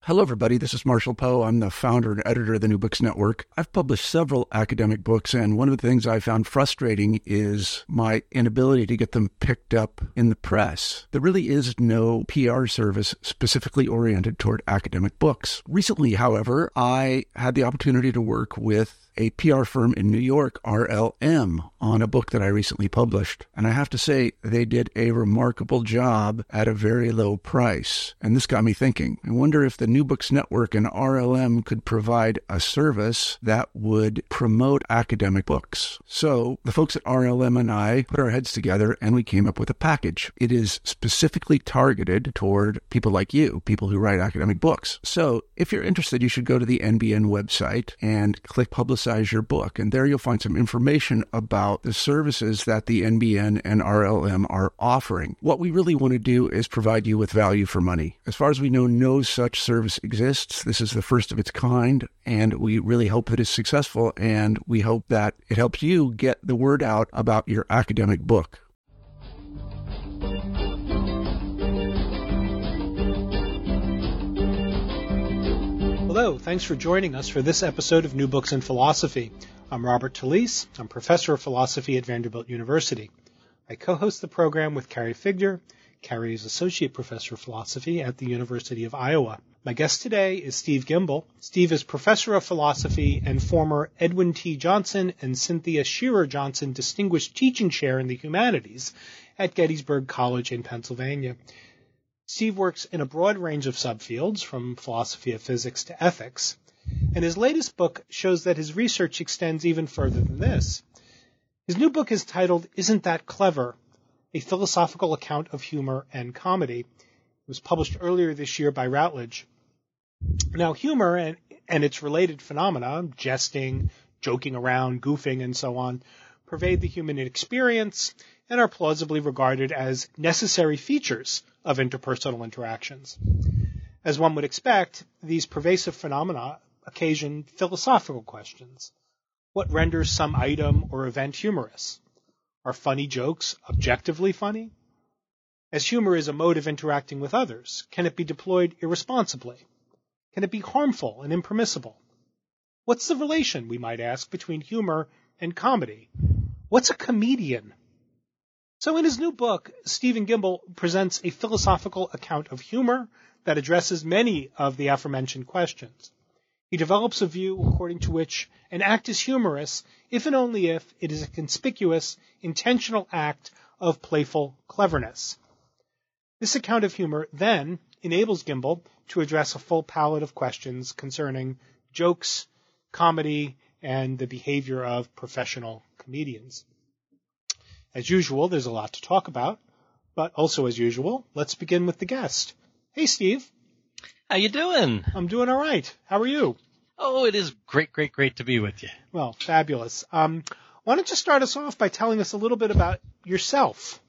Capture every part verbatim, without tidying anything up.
Hello, everybody. This is Marshall Poe. I'm the founder and editor of the New Books Network. I've published several academic books, and one of the things I found frustrating is my inability to get them picked up in the press. There really is no P R service specifically oriented toward academic books. Recently, however, I had the opportunity to work with a P R firm in New York, R L M, on a book that I recently published. And I have to say, they did a remarkable job at a very low price. And this got me thinking. I wonder if the New Books Network and R L M could provide a service that would promote academic books. So the folks at R L M and I put our heads together and we came up with a package. It is specifically targeted toward people like you, people who write academic books. So if you're interested, you should go to the N B N website and click Publicize your book. And there you'll find some information about the services that the N B N and R L M are offering. What we really want to do is provide you with value for money. As far as we know, no such service exists. This is the first of its kind, and we really hope that it's successful, and we hope that it helps you get the word out about your academic book. Hello, thanks for joining us for this episode of New Books in Philosophy. I'm Robert Talisse. I'm professor of philosophy at Vanderbilt University. I co-host the program with Carrie Figdor. Carrie is associate professor of philosophy at the University of Iowa. My guest today is Steve Gimbel. Steve is professor of philosophy and former Edwin T. Johnson and Cynthia Shearer Johnson Distinguished Teaching Chair in the Humanities at Gettysburg College in Pennsylvania. Steve works in a broad range of subfields, from philosophy of physics to ethics, and his latest book shows that his research extends even further than this. His new book is titled Isn't That Clever? A Philosophical Account of Humor and Comedy. It was published earlier this year by Routledge. Now, humor and, and its related phenomena, jesting, joking around, goofing, and so on, pervade the human experience and are plausibly regarded as necessary features of interpersonal interactions. As one would expect, these pervasive phenomena occasion philosophical questions. What renders some item or event humorous? Are funny jokes objectively funny? As humor is a mode of interacting with others, can it be deployed irresponsibly? Can it be harmful and impermissible? What's the relation, we might ask, between humor and comedy? What's a comedian? So in his new book, Stephen Gimbel presents a philosophical account of humor that addresses many of the aforementioned questions. He develops a view according to which an act is humorous if and only if it is a conspicuous, intentional act of playful cleverness. This account of humor then enables Gimbel to address a full palette of questions concerning jokes, comedy, and the behavior of professional comedians. As usual, there's a lot to talk about, but also as usual, let's begin with the guest. Hey, Steve. How you doing? I'm doing all right. How are you? Oh, it is great, great, great to be with you. Well, fabulous. Um, why don't you start us off by telling us a little bit about yourself?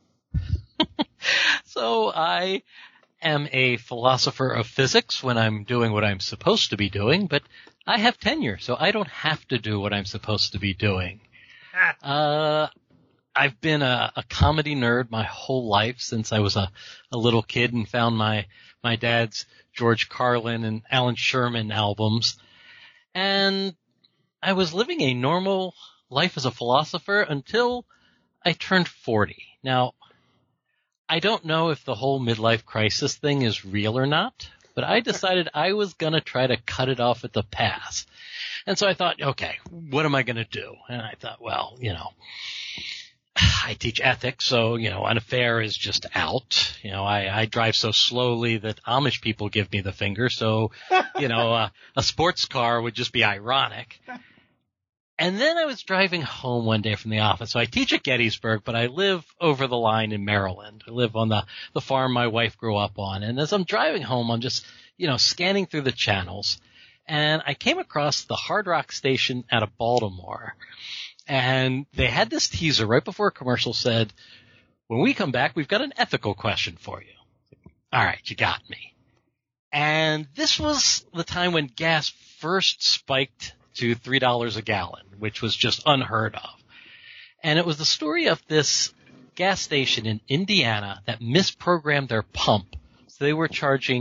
So I am a philosopher of physics when I'm doing what I'm supposed to be doing, but I have tenure, so I don't have to do what I'm supposed to be doing. Uh, I've been a, a comedy nerd my whole life since I was a, a little kid and found my, my dad's George Carlin and Alan Sherman albums. And I was living a normal life as a philosopher until I turned forty. Now, I don't know if the whole midlife crisis thing is real or not, but I decided I was going to try to cut it off at the pass. And so I thought, okay, what am I going to do? And I thought, well, you know, I teach ethics, so, you know, an affair is just out. You know, I, I drive so slowly that Amish people give me the finger, so, you know, uh, a sports car would just be ironic. And then I was driving home one day from the office. So I teach at Gettysburg, but I live over the line in Maryland. I live on the, the farm my wife grew up on. And as I'm driving home, I'm just, you know, scanning through the channels. And I came across the Hard Rock station out of Baltimore. And they had this teaser right before a commercial said, when we come back, we've got an ethical question for you. All right, you got me. And this was the time when gas first spiked to three dollars a gallon, which was just unheard of. And it was the story of this gas station in Indiana that misprogrammed their pump. So they were charging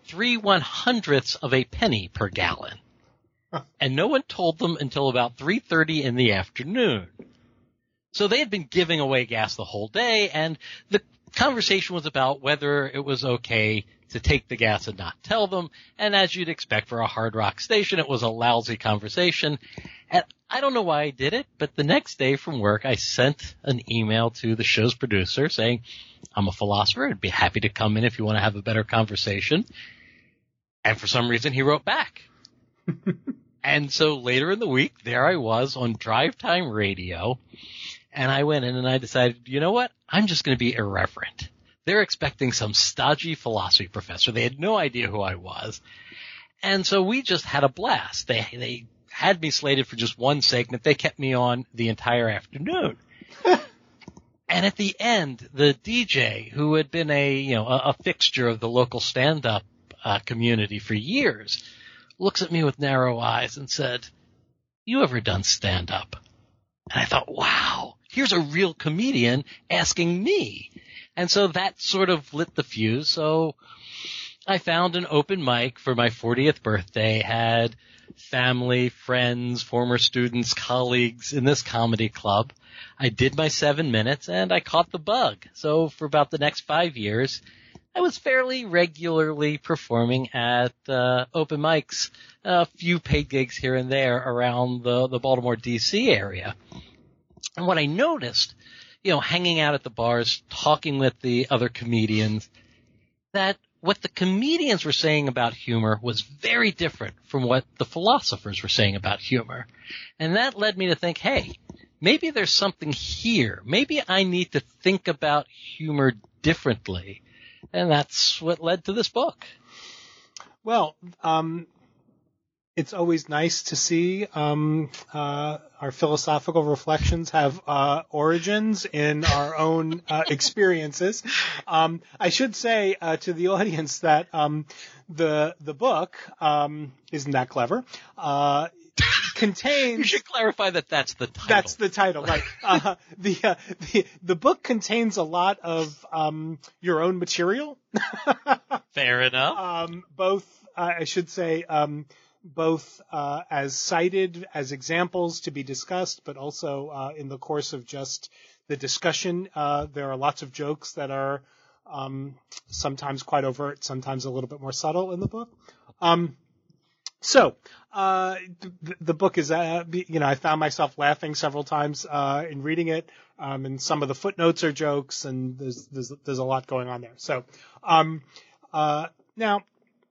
three one hundredths of a penny per gallon. And no one told them until about three thirty in the afternoon. So they had been giving away gas the whole day, and the conversation was about whether it was okay to take the gas and not tell them. And as you'd expect for a hard rock station, it was a lousy conversation. And I don't know why I did it, but the next day from work, I sent an email to the show's producer saying, I'm a philosopher. I'd be happy to come in if you want to have a better conversation. And for some reason, he wrote back. And so later in the week, there I was on Drive Time Radio. And I went in and I decided, you know what? I'm just going to be irreverent. They're expecting some stodgy philosophy professor. They had no idea who I was. And so we just had a blast. They they had me slated for just one segment. They kept me on the entire afternoon. And at the end, the D J, who had been a you know a, a fixture of the local stand-up uh, community for years, looks at me with narrow eyes and said, "You ever done stand-up?" And I thought, wow, here's a real comedian asking me. And so that sort of lit the fuse. So I found an open mic for my fortieth birthday, had family, friends, former students, colleagues in this comedy club. I did my seven minutes and I caught the bug. So for about the next five years, I was fairly regularly performing at uh, open mics, a few paid gigs here and there around the, the Baltimore, D C area. And what I noticed, you know, hanging out at the bars, talking with the other comedians, that what the comedians were saying about humor was very different from what the philosophers were saying about humor. And that led me to think, hey, maybe there's something here. Maybe I need to think about humor differently. And that's what led to this book. Well, um, it's always nice to see um, uh, our philosophical reflections have uh, origins in our own uh, experiences. Um, I should say uh, to the audience that um, the the book um, isn't that clever. Uh, contains. You should clarify that that's the title. That's the title, right? uh, the, uh, the the book contains a lot of um, your own material. Fair enough. Um, both, uh, I should say, um, both uh, as cited as examples to be discussed, but also uh, in the course of just the discussion, uh, there are lots of jokes that are um, sometimes quite overt, sometimes a little bit more subtle in the book. Um, So, uh, the, the book is, uh, you know, I found myself laughing several times, uh, in reading it. Um, and some of the footnotes are jokes and there's, there's, there's a lot going on there. So, um, uh, now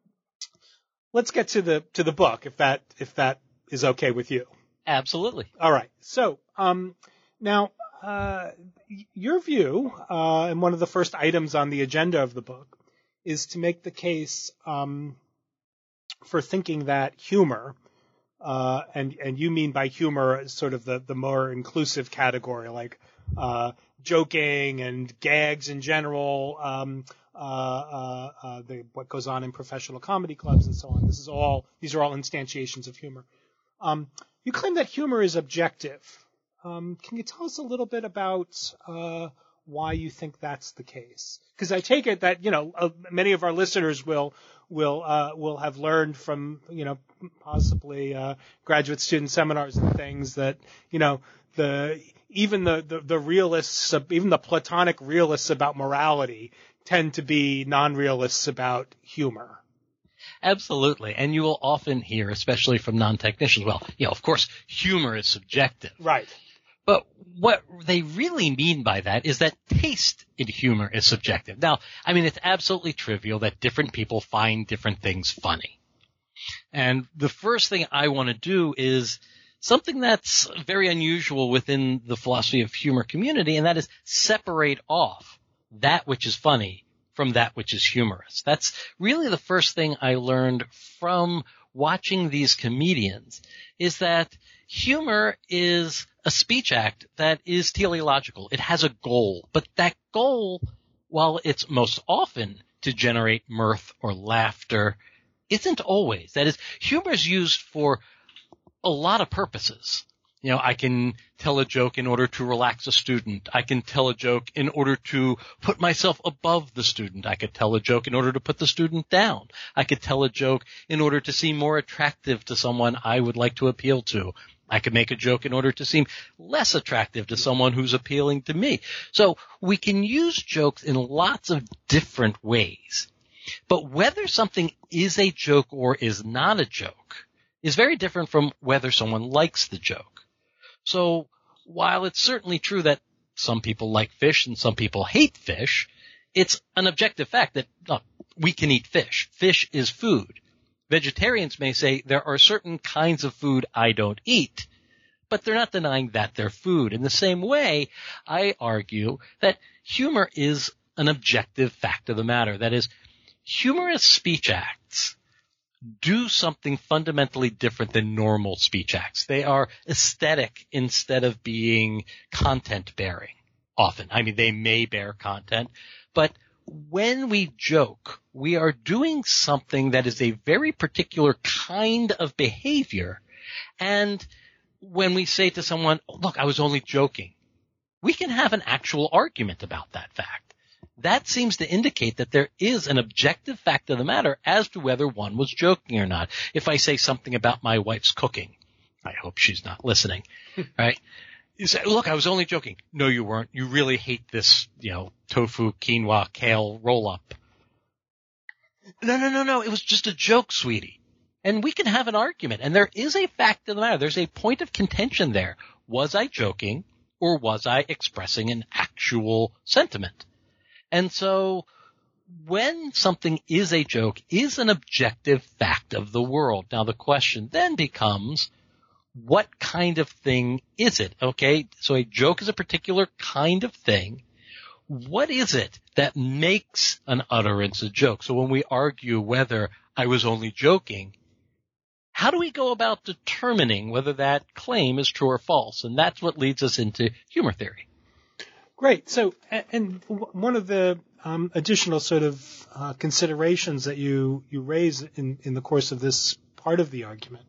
let's get to the, to the book if that, if that is okay with you. Absolutely. All right. So, um, now, uh, your view, uh, and one of the first items on the agenda of the book is to make the case, um, for thinking that humor, uh, and, and you mean by humor sort of the, the more inclusive category, like, uh, joking and gags in general, um, uh, uh, uh, the, what goes on in professional comedy clubs and so on. This is all, these are all instantiations of humor. Um, you claim that humor is objective. Um, can you tell us a little bit about, uh, why you think that's the case? Because I take it that, you know, uh, many of our listeners will, will, uh, will have learned from, you know, possibly, uh, graduate student seminars and things that, you know, the, even the, the, the realists, even the Platonic realists about morality tend to be non-realists about humor. Absolutely. And you will often hear, especially from non-technicians, well, you know, of course, humor is subjective. Right. But what they really mean by that is that taste in humor is subjective. Now, I mean, it's absolutely trivial that different people find different things funny. And the first thing I want to do is something that's very unusual within the philosophy of humor community, and that is separate off that which is funny from that which is humorous. That's really the first thing I learned from watching these comedians, is that humor is a speech act that is teleological. It has a goal, but that goal, while it's most often to generate mirth or laughter, isn't always. That is, humor is used for a lot of purposes. You know, I can tell a joke in order to relax a student. I can tell a joke in order to put myself above the student. I could tell a joke in order to put the student down. I could tell a joke in order to seem more attractive to someone I would like to appeal to. I could make a joke in order to seem less attractive to someone who's appealing to me. So we can use jokes in lots of different ways. But whether something is a joke or is not a joke is very different from whether someone likes the joke. So while it's certainly true that some people like fish and some people hate fish, it's an objective fact that look, we can eat fish. Fish is food. Vegetarians may say there are certain kinds of food I don't eat, but they're not denying that they're food. In the same way, I argue that humor is an objective fact of the matter. That is, humorous speech acts do something fundamentally different than normal speech acts. They are aesthetic instead of being content-bearing often. I mean, they may bear content, but when we joke, we are doing something that is a very particular kind of behavior. And when we say to someone, look, I was only joking, we can have an actual argument about that fact. That seems to indicate that there is an objective fact of the matter as to whether one was joking or not. If I say something about my wife's cooking, I hope she's not listening, right? You say, look, I was only joking. No, you weren't. You really hate this, you know, tofu, quinoa, kale roll-up. No, no, no, no. It was just a joke, sweetie. And we can have an argument. And there is a fact of the matter. There's a point of contention there. Was I joking or was I expressing an actual sentiment? And so when something is a joke, is an objective fact of the world. Now the question then becomes, what kind of thing is it? Okay, so a joke is a particular kind of thing. What is it that makes an utterance a joke? So when we argue whether I was only joking, how do we go about determining whether that claim is true or false? And that's what leads us into humor theory. Great. So, and one of the um, additional sort of uh, considerations that you, you raise in, in the course of this part of the argument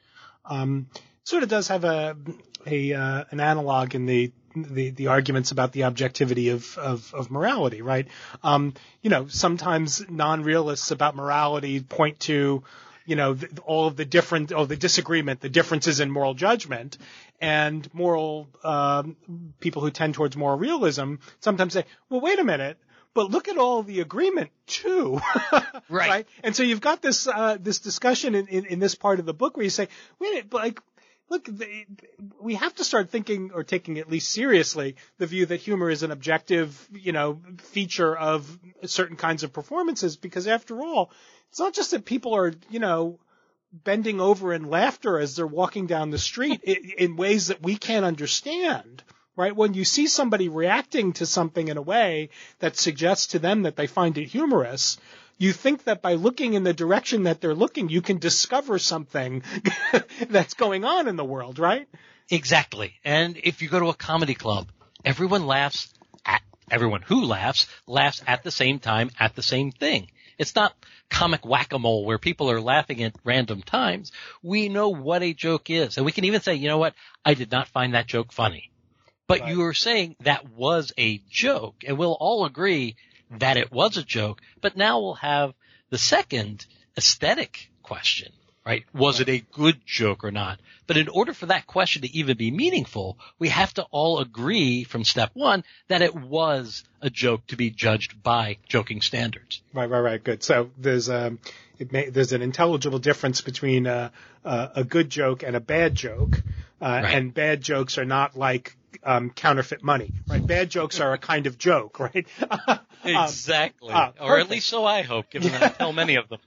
um, sort of does have a, a uh, an analog in the, the the arguments about the objectivity of of, of morality, right? Um, you know, sometimes non-realists about morality point to, you know, the, all of the different, all the disagreement, the differences in moral judgment, and moral um, people who tend towards moral realism sometimes say, well, wait a minute, but look at all the agreement too, right. right? And so you've got this uh, this discussion in, in, in this part of the book where you say, wait, but like, look, the, we have to start thinking or taking at least seriously the view that humor is an objective, you know, feature of certain kinds of performances, because after all, it's not just that people are, you know, bending over in laughter as they're walking down the street in, in ways that we can't understand, right? When you see somebody reacting to something in a way that suggests to them that they find it humorous, you think that by looking in the direction that they're looking, you can discover something that's going on in the world, right? Exactly. And if you go to a comedy club, everyone laughs at, everyone who laughs, laughs at the same time at the same thing. It's not comic whack-a-mole where people are laughing at random times. We know what a joke is. And we can even say, you know what, I did not find that joke funny. But right. You are saying that was a joke, and we'll all agree that it was a joke. But now we'll have the second aesthetic question, right? Was right. it a good joke or not? But in order for that question to even be meaningful, we have to all agree from step one that it was a joke to be judged by joking standards. Right, right, right. Good. So there's um, it may, there's an intelligible difference between uh, uh, a good joke and a bad joke, uh, right. and bad jokes are not like um, counterfeit money, right? Bad jokes are a kind of joke, right? Exactly, um, uh, or at least so I hope, given that I tell many of them.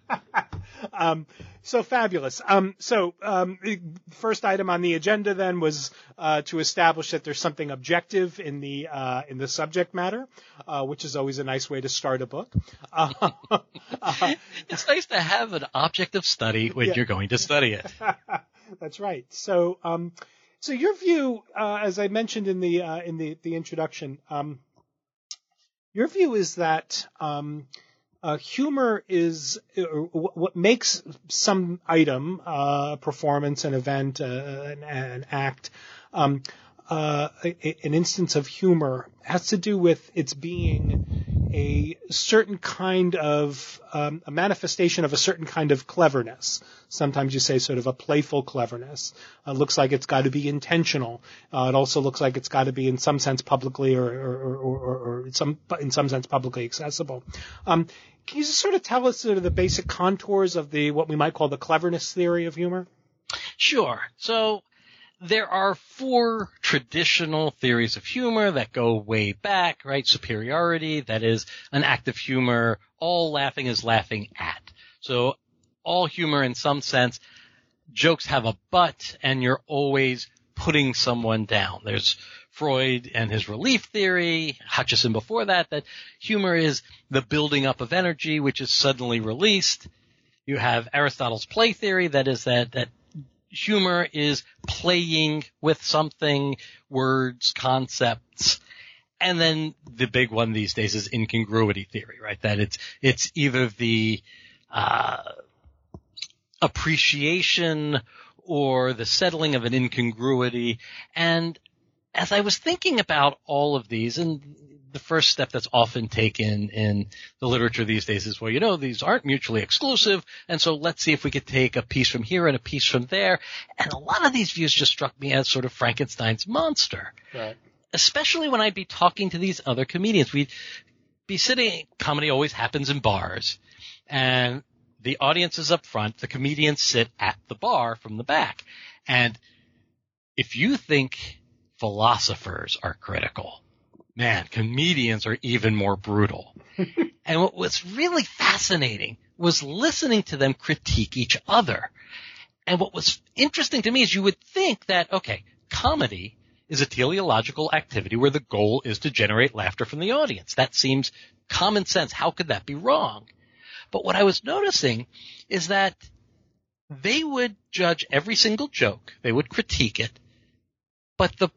um, so fabulous. Um, so um, first item on the agenda then was uh, to establish that there's something objective in the uh, in the subject matter, uh, which is always a nice way to start a book. Uh, uh, it's nice to have an object of study when yeah. you're going to study it. That's right. So, um, so your view, uh, as I mentioned in the uh, in the the introduction, um, your view is that um, uh, humor is uh, what makes some item, uh, performance, an event, uh, an, an act, um, uh, a, an instance of humor has to do with its being a certain kind of um, a manifestation of a certain kind of cleverness. Sometimes you say sort of a playful cleverness. Uh, looks like it's got to be intentional. Uh, it also looks like it's got to be in some sense publicly or, or, or, or, or some in some sense publicly accessible. Um, can you just sort of tell us sort of the basic contours of the what we might call the cleverness theory of humor? Sure. So there are four traditional theories of humor that go way back, right? Superiority, that is an act of humor. All laughing is laughing at. So all humor in some sense, jokes have a butt and you're always putting someone down. There's Freud and his relief theory, Hutchison before that, that humor is the building up of energy which is suddenly released. You have Aristotle's play theory, that is that, that humor is playing with something, words, concepts. And then the big one these days is incongruity theory, right? That it's, it's either the, uh, appreciation or the settling of an incongruity. And as I was thinking about all of these, and the first step that's often taken in the literature these days is, well, you know, these aren't mutually exclusive, and so let's see if we could take a piece from here and a piece from there. And a lot of these views just struck me as sort of Frankenstein's monster. Right. Especially when I'd be talking to these other comedians. We'd be sitting – comedy always happens in bars, and the audience is up front. The comedians sit at the bar from the back. And if you think philosophers are critical – man, comedians are even more brutal. And what was really fascinating was listening to them critique each other. And what was interesting to me is you would think that, okay, comedy is a teleological activity where the goal is to generate laughter from the audience. That seems common sense. How could that be wrong? But what I was noticing is that they would judge every single joke. They would critique it. But the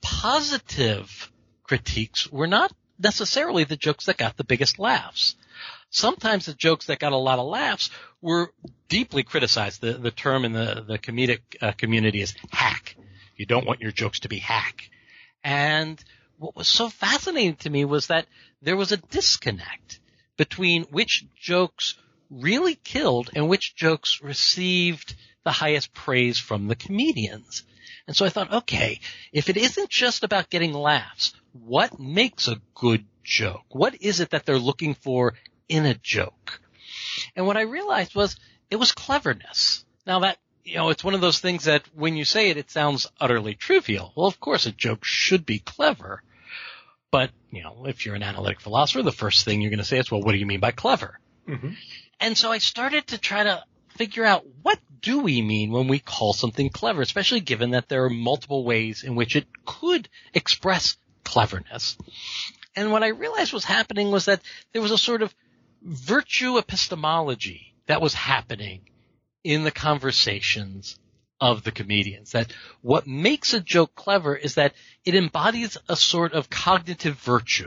positive critiques were not necessarily the jokes that got the biggest laughs. Sometimes the jokes that got a lot of laughs were deeply criticized. The, the term in the, the comedic uh, community is hack. You don't want your jokes to be hack. And what was so fascinating to me was that there was a disconnect between which jokes really killed and which jokes received the highest praise from the comedians. And so I thought, okay, if it isn't just about getting laughs, what makes a good joke? What is it that they're looking for in a joke? And what I realized was it was cleverness. Now that, you know, it's one of those things that when you say it, it sounds utterly trivial. Well, of course, a joke should be clever. But, you know, if you're an analytic philosopher, the first thing you're going to say is, well, what do you mean by clever? Mm-hmm. And so I started to try to figure out, what do we mean when we call something clever, especially given that there are multiple ways in which it could express cleverness. And what I realized was happening was that there was a sort of virtue epistemology that was happening in the conversations of the comedians. That what makes a joke clever is that it embodies a sort of cognitive virtue.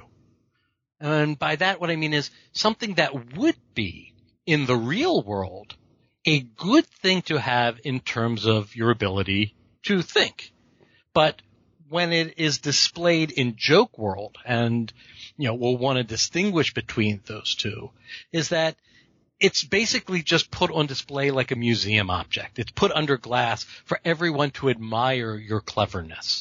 And by that, what I mean is something that would be, in the real world, a good thing to have in terms of your ability to think. But when it is displayed in joke world, and, you know, we'll want to distinguish between those two, is that it's basically just put on display like a museum object. It's put under glass for everyone to admire your cleverness.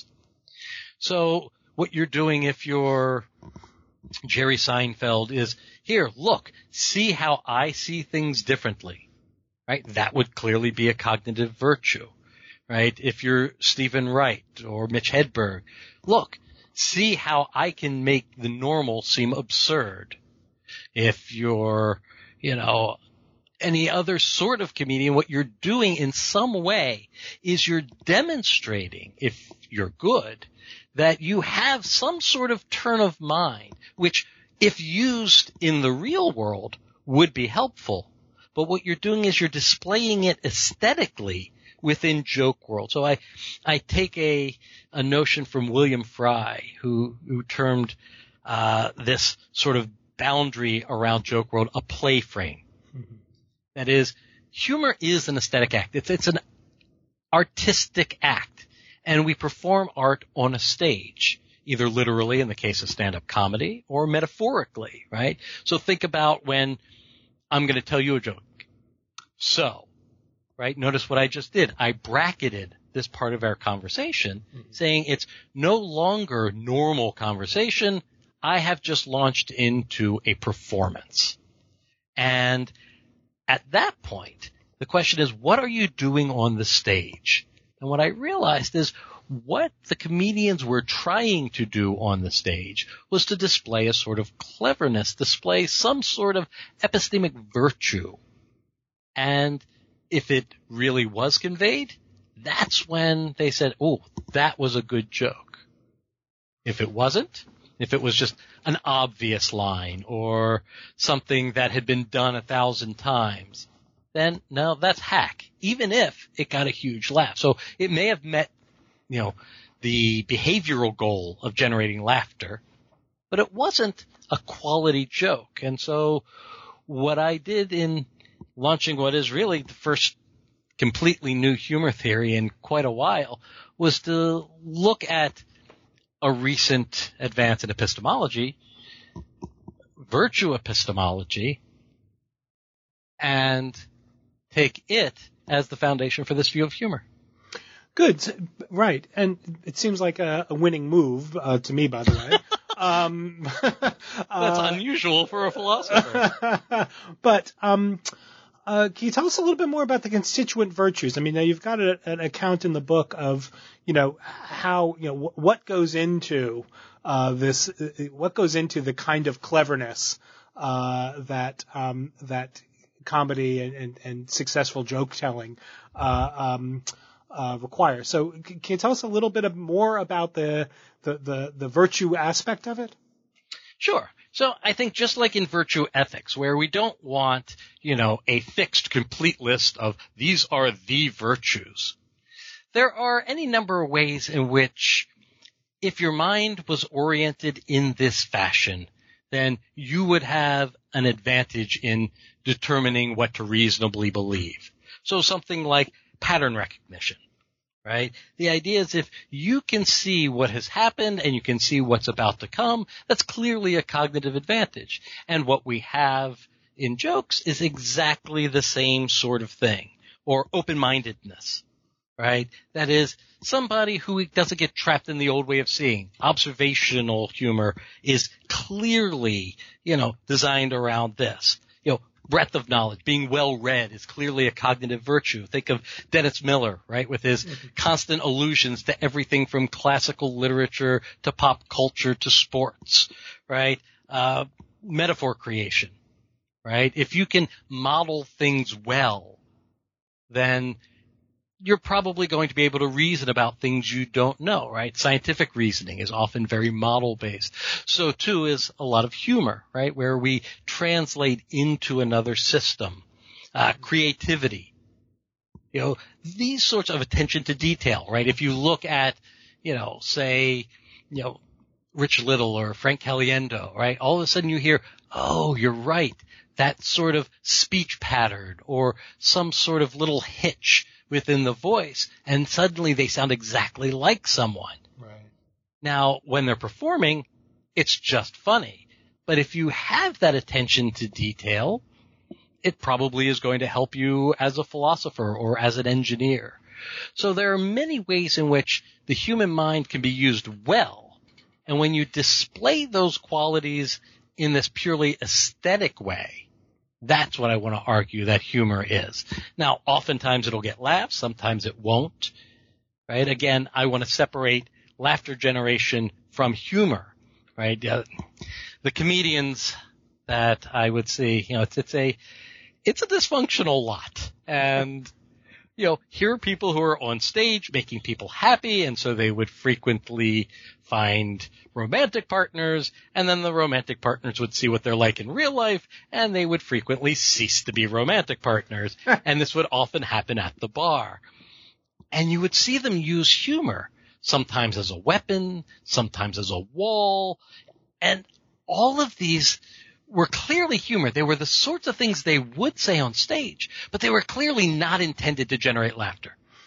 So what you're doing if you're Jerry Seinfeld is, here, look, see how I see things differently, right? That would clearly be a cognitive virtue. Right? If you're Stephen Wright or Mitch Hedberg, look, see how I can make the normal seem absurd. If you're, you know, any other sort of comedian, what you're doing in some way is you're demonstrating, if you're good, that you have some sort of turn of mind, which, if used in the real world, would be helpful. But what you're doing is you're displaying it aesthetically within joke world. So I, I take a, a notion from William Fry, who, who termed, uh, this sort of boundary around joke world a play frame. Mm-hmm. That is, humor is an aesthetic act. It's, it's an artistic act. and we perform art on a stage, either literally in the case of stand-up comedy or metaphorically, right? So think about when I'm going to tell you a joke. So, right, notice what I just did. I bracketed this part of our conversation, mm-hmm. saying it's no longer normal conversation. I have just launched into a performance. And at that point, the question is, what are you doing on the stage? And what I realized is what the comedians were trying to do on the stage was to display a sort of cleverness, display some sort of epistemic virtue. And if it really was conveyed, that's when they said, oh, that was a good joke. If it wasn't, if it was just an obvious line or something that had been done a thousand times, then no, that's hack, even if it got a huge laugh. So it may have met, you know, the behavioral goal of generating laughter, but it wasn't a quality joke. And so what I did in launching what is really the first completely new humor theory in quite a while was to look at a recent advance in epistemology, virtue epistemology, and take it as the foundation for this view of humor. Good. Right. And it seems like a, a winning move uh, to me, by the way. um, That's uh, unusual for a philosopher. But um, uh, can you tell us a little bit more about the constituent virtues? I mean, now you've got a, an account in the book of, you know, how, you know, w- what goes into uh, this, uh, what goes into the kind of cleverness uh, that um, that comedy and, and, and successful joke telling uh, um, uh, require. So can you tell us a little bit of more about the, the, the, the virtue aspect of it? Sure. So I think just like in virtue ethics, where we don't want, you know, a fixed, complete list of these are the virtues, there are any number of ways in which if your mind was oriented in this fashion, then you would have an advantage in determining what to reasonably believe. So something like pattern recognition, right? The idea is if you can see what has happened and you can see what's about to come, that's clearly a cognitive advantage. And what we have in jokes is exactly the same sort of thing, or open-mindedness, right? That is, somebody who doesn't get trapped in the old way of seeing. Observational humor is clearly, you know, designed around this. You know, breadth of knowledge, being well-read is clearly a cognitive virtue. Think of Dennis Miller, right, with his mm-hmm. constant allusions to everything from classical literature to pop culture to sports, right? Uh, metaphor creation, right? If you can model things well, then you're probably going to be able to reason about things you don't know, right? Scientific reasoning is often very model-based. So, too, is a lot of humor, right, where we translate into another system. Uh, creativity. You know, these sorts of attention to detail, right? If you look at, you know, say, you know, Rich Little or Frank Caliendo, right? All of a sudden you hear, oh, you're right. That sort of speech pattern or some sort of little hitch within the voice, and suddenly they sound exactly like someone. Right. Now, when they're performing, it's just funny. But if you have that attention to detail, it probably is going to help you as a philosopher or as an engineer. So there are many ways in which the human mind can be used well. And when you display those qualities in this purely aesthetic way, that's what I want to argue that humor is. Now, oftentimes it'll get laughs, sometimes it won't, right? Again, I want to separate laughter generation from humor, right? Uh, the comedians that I would see, you know, it's, it's a, it's a dysfunctional lot. And, you know, here are people who are on stage making people happy, and so they would frequently find romantic partners, and then the romantic partners would see what they're like in real life, and they would frequently cease to be romantic partners. And this would often happen at the bar. And you would see them use humor, sometimes as a weapon, sometimes as a wall, and all of these were clearly humor. They were the sorts of things they would say on stage, but they were clearly not intended to generate laughter.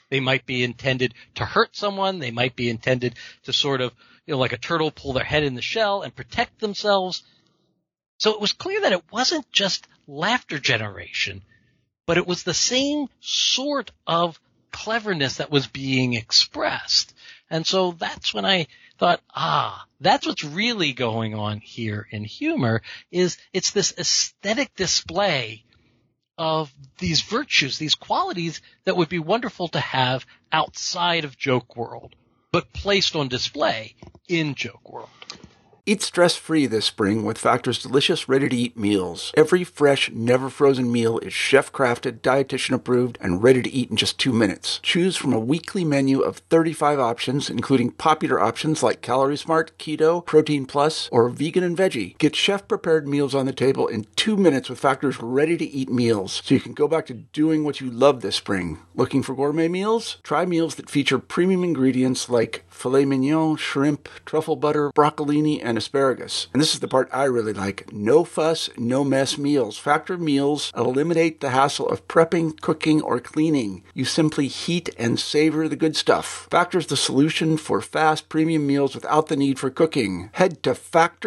They might be intended to hurt someone. They might be intended to sort of, you know, like a turtle, pull their head in the shell and protect themselves. So it was clear that it wasn't just laughter generation, but it was the same sort of cleverness that was being expressed. And so that's when I thought, ah, that's what's really going on here in humor, is it's this aesthetic display of these virtues, these qualities that would be wonderful to have outside of joke world, but placed on display in joke world. Eat stress-free this spring with Factor's delicious, ready-to-eat meals. Every fresh, never-frozen meal is chef-crafted, dietitian-approved, and ready to eat in just two minutes. Choose from a weekly menu of thirty-five options, including popular options like Calorie Smart, Keto, Protein Plus, or Vegan and Veggie. Get chef-prepared meals on the table in two minutes with Factor's ready-to-eat meals, so you can go back to doing what you love this spring. Looking for gourmet meals? Try meals that feature premium ingredients like filet mignon, shrimp, truffle butter, broccolini, and asparagus. And this is the part I really like. No fuss, no mess meals. Factor meals eliminate the hassle of prepping, cooking, or cleaning. You simply heat and savor the good stuff. Factor's the solution for fast premium meals without the need for cooking. Head to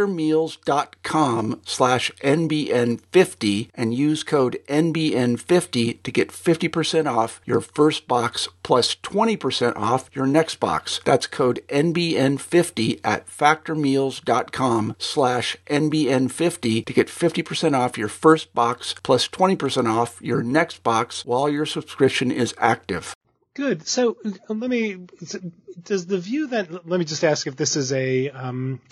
factormeals.com slash NBN50 and use code N B N fifty to get fifty percent off your first box plus twenty percent off your next box. That's code N B N fifty at factormeals.com slash N B N fifty to get fifty percent off your first box plus twenty percent off your next box while your subscription is active. Good. So let me, does the view then, let me just ask if this is a, um,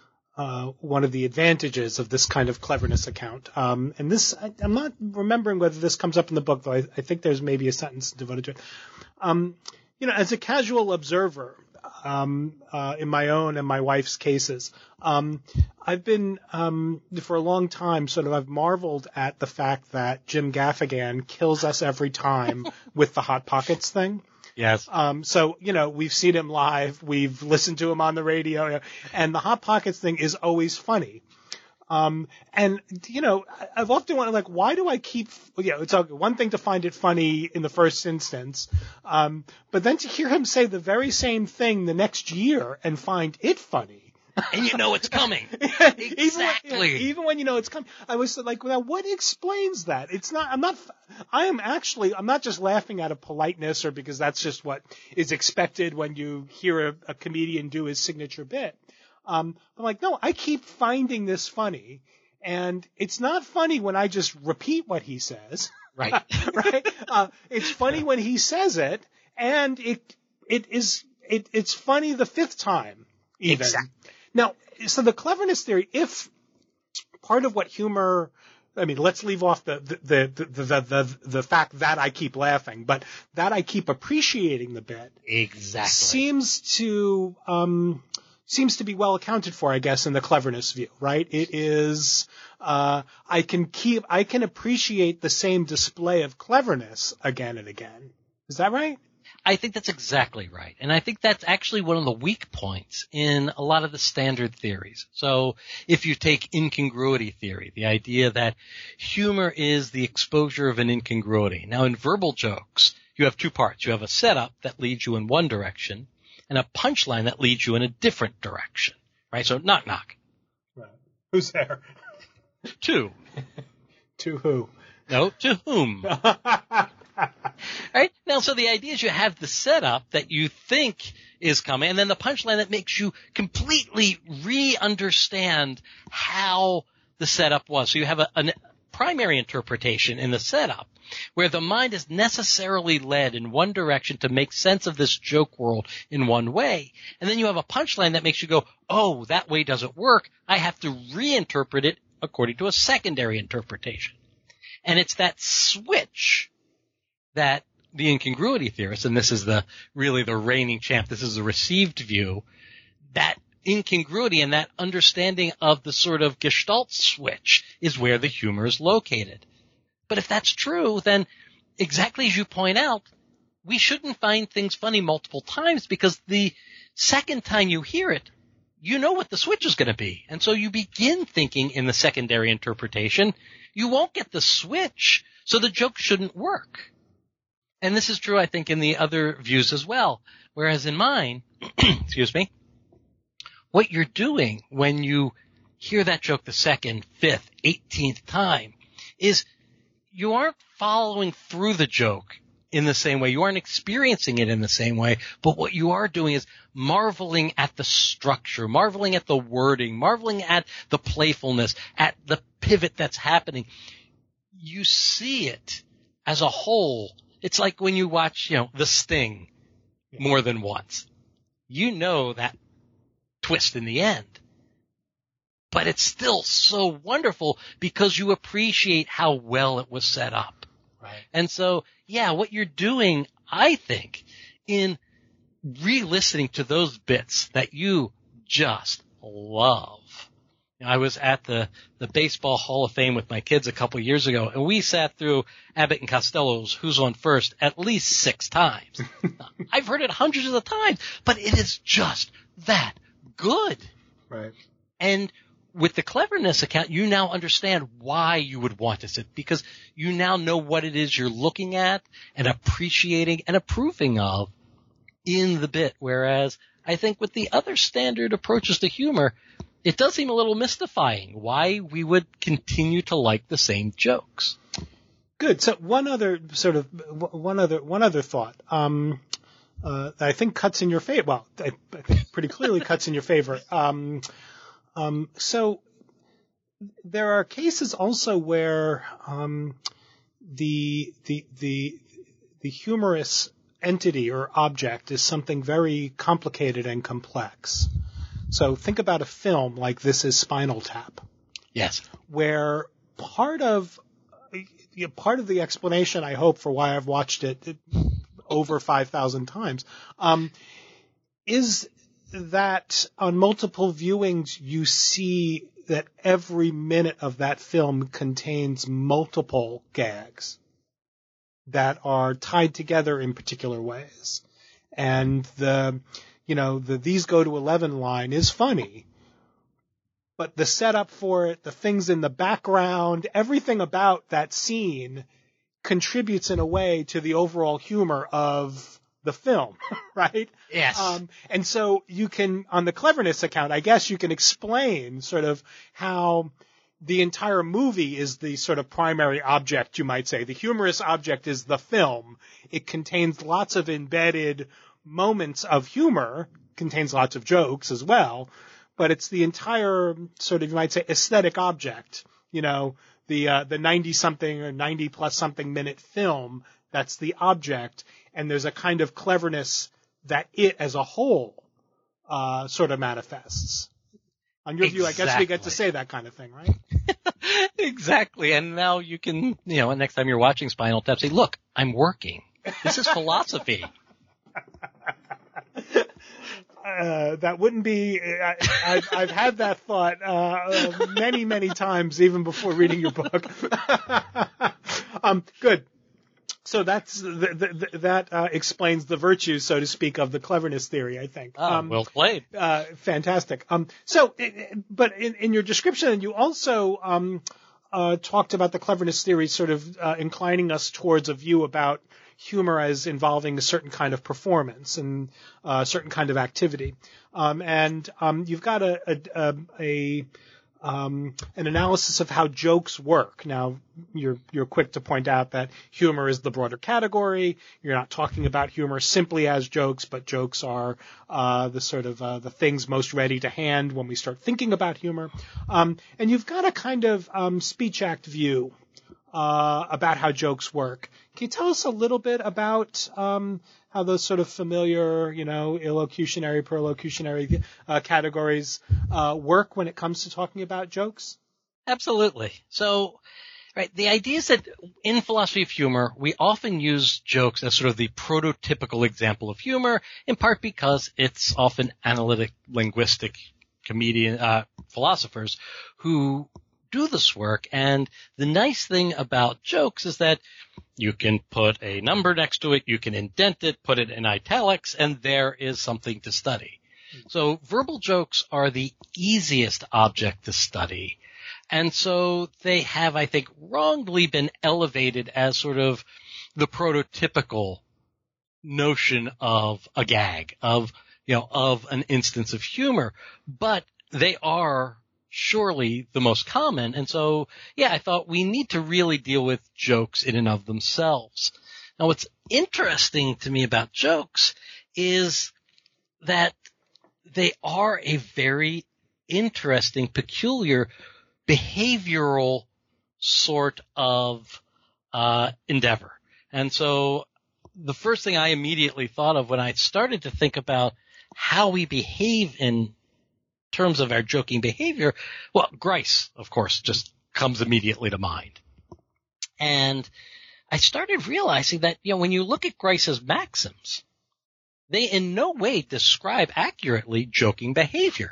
uh, one of the advantages of this kind of cleverness account. Um, and this, I, I'm not remembering whether this comes up in the book, though I, I think there's maybe a sentence devoted to it. Um, you know, as a casual observer, um, uh, in my own and my wife's cases, um, I've been, um, for a long time, sort of, I've marveled at the fact that Jim Gaffigan kills us every time with the Hot Pockets thing. Yes. Um, so, you know, we've seen him live, we've listened to him on the radio, and the Hot Pockets thing is always funny. Um, and, you know, I've often wondered, like, why do I keep, you know, it's one thing to find it funny in the first instance, um, but then to hear him say the very same thing the next year and find it funny. And you know it's coming. Exactly. Even when, even when you know it's coming. I was like, well, what explains that? It's not, I'm not, I am actually, I'm not just laughing out of politeness or because that's just what is expected when you hear a, a comedian do his signature bit. Um, I'm like, no, I keep finding this funny, and it's not funny when I just repeat what he says. Right. Right? Uh, it's funny when he says it, and it, it is, it, it's funny the fifth time, even. Exactly. Now, so the cleverness theory, if part of what humor, I mean, let's leave off the, the, the, the, the, the, the fact that I keep laughing, but that I keep appreciating the bit. Exactly. Seems to, um, seems to be well accounted for, I guess, in the cleverness view, right? It is, uh, I can keep, I can appreciate the same display of cleverness again and again. Is that right? I think that's exactly right. And I think that's actually one of the weak points in a lot of the standard theories. So if you take incongruity theory, the idea that humor is the exposure of an incongruity. Now in verbal jokes, you have two parts. You have a setup that leads you in one direction and a punchline that leads you in a different direction, right? So knock, knock. Right. Who's there? To. To who? No, to whom? Right? Now, so the idea is you have the setup that you think is coming, and then the punchline that makes you completely re-understand how the setup was. So you have a, a primary interpretation in the setup, where the mind is necessarily led in one direction to make sense of this joke world in one way. And then you have a punchline that makes you go, oh, that way doesn't work. I have to reinterpret it according to a secondary interpretation. And it's that switch that the incongruity theorists, and this is the really the reigning champ, this is the received view, that incongruity and that understanding of the sort of gestalt switch is where the humor is located. But if that's true, then exactly as you point out, we shouldn't find things funny multiple times, because the second time you hear it, you know what the switch is going to be. And so you begin thinking in the secondary interpretation, you won't get the switch, so the joke shouldn't work. And this is true, I think, in the other views as well. Whereas in mine, excuse me, what you're doing when you hear that joke the second, fifth, eighteenth time is you aren't following through the joke in the same way. You aren't experiencing it in the same way. But what you are doing is marveling at the structure, marveling at the wording, marveling at the playfulness, at the pivot that's happening. You see it as a whole. It's like when you watch, you know, The Sting more than once. You know that twist in the end. But it's still so wonderful because you appreciate how well it was set up. Right. And so, yeah, what you're doing, I think, in re-listening to those bits that you just love. I was at the, the Baseball Hall of Fame with my kids a couple years ago, and we sat through Abbott and Costello's Who's on First at least six times. I've heard it hundreds of times, but it is just that good. Right. And with the cleverness account, you now understand why you would want to sit, because you now know what it is you're looking at and appreciating and approving of in the bit. Whereas I think with the other standard approaches to humor, it does seem a little mystifying why we would continue to like the same jokes. Good. So one other sort of one other one other thought. Um, uh, I think cuts in your favor. Well, I, I think pretty clearly cuts in your favor. Um, um, so there are cases also where um, the the the the humorous entity or object is something very complicated and complex. So think about a film like This Is Spinal Tap. Yes. Where part of you know, part of the explanation, I hope, for why I've watched it over five thousand times, um, is that on multiple viewings you see that every minute of that film contains multiple gags that are tied together in particular ways. And the You know, the these go to eleven line is funny, but the setup for it, the things in the background, everything about that scene contributes in a way to the overall humor of the film, right? Yes. Um, and so you can, on the cleverness account, I guess you can explain sort of how the entire movie is the sort of primary object, you might say. The humorous object is the film. It contains lots of embedded moments of humor, contains lots of jokes as well, but it's the entire sort of, you might say, aesthetic object, you know, the uh, the ninety something or ninety plus something minute film, that's the object, and there's a kind of cleverness that it as a whole uh, sort of manifests. On your Exactly. view, I guess we get to say that kind of thing, right? Exactly. And now you can, you know, next time you're watching Spinal Tap, say, look, I'm working. This is philosophy. Uh, that wouldn't be. I, I've, I've had that thought uh, many, many times, even before reading your book. um, good. So that's the, the, the, that uh, explains the virtues, so to speak, of the cleverness theory, I think. Oh, um, well played. Uh, fantastic. Um, so, but in, in your description, you also um, uh, talked about the cleverness theory, sort of uh, inclining us towards a view about humor as involving a certain kind of performance and a certain kind of activity. Um, and um, you've got a, a, a um, an analysis of how jokes work. Now, you're you're quick to point out that humor is the broader category. You're not talking about humor simply as jokes, but jokes are uh, the sort of uh, the things most ready to hand when we start thinking about humor. Um, and you've got a kind of um, speech act view Uh, about how jokes work. Can you tell us a little bit about um, how those sort of familiar, you know, illocutionary, perlocutionary uh, categories uh, work when it comes to talking about jokes? Absolutely. So, right, the idea is that in philosophy of humor, we often use jokes as sort of the prototypical example of humor, in part because it's often analytic, linguistic comedian uh, philosophers who do this work. And the nice thing about jokes is that you can put a number next to it, you can indent it, put it in italics, and there is something to study. So verbal jokes are the easiest object to study. And so they have, I think, wrongly been elevated as sort of the prototypical notion of a gag, of, you know, of an instance of humor, but they are surely the most common. And so, yeah, I thought we need to really deal with jokes in and of themselves. Now, what's interesting to me about jokes is that they are a very interesting, peculiar, behavioral sort of uh endeavor. And so the first thing I immediately thought of when I started to think about how we behave in terms of our joking behavior, well, Grice, of course, just comes immediately to mind. And I started realizing that, you know, when you look at Grice's maxims, they in no way describe accurately joking behavior.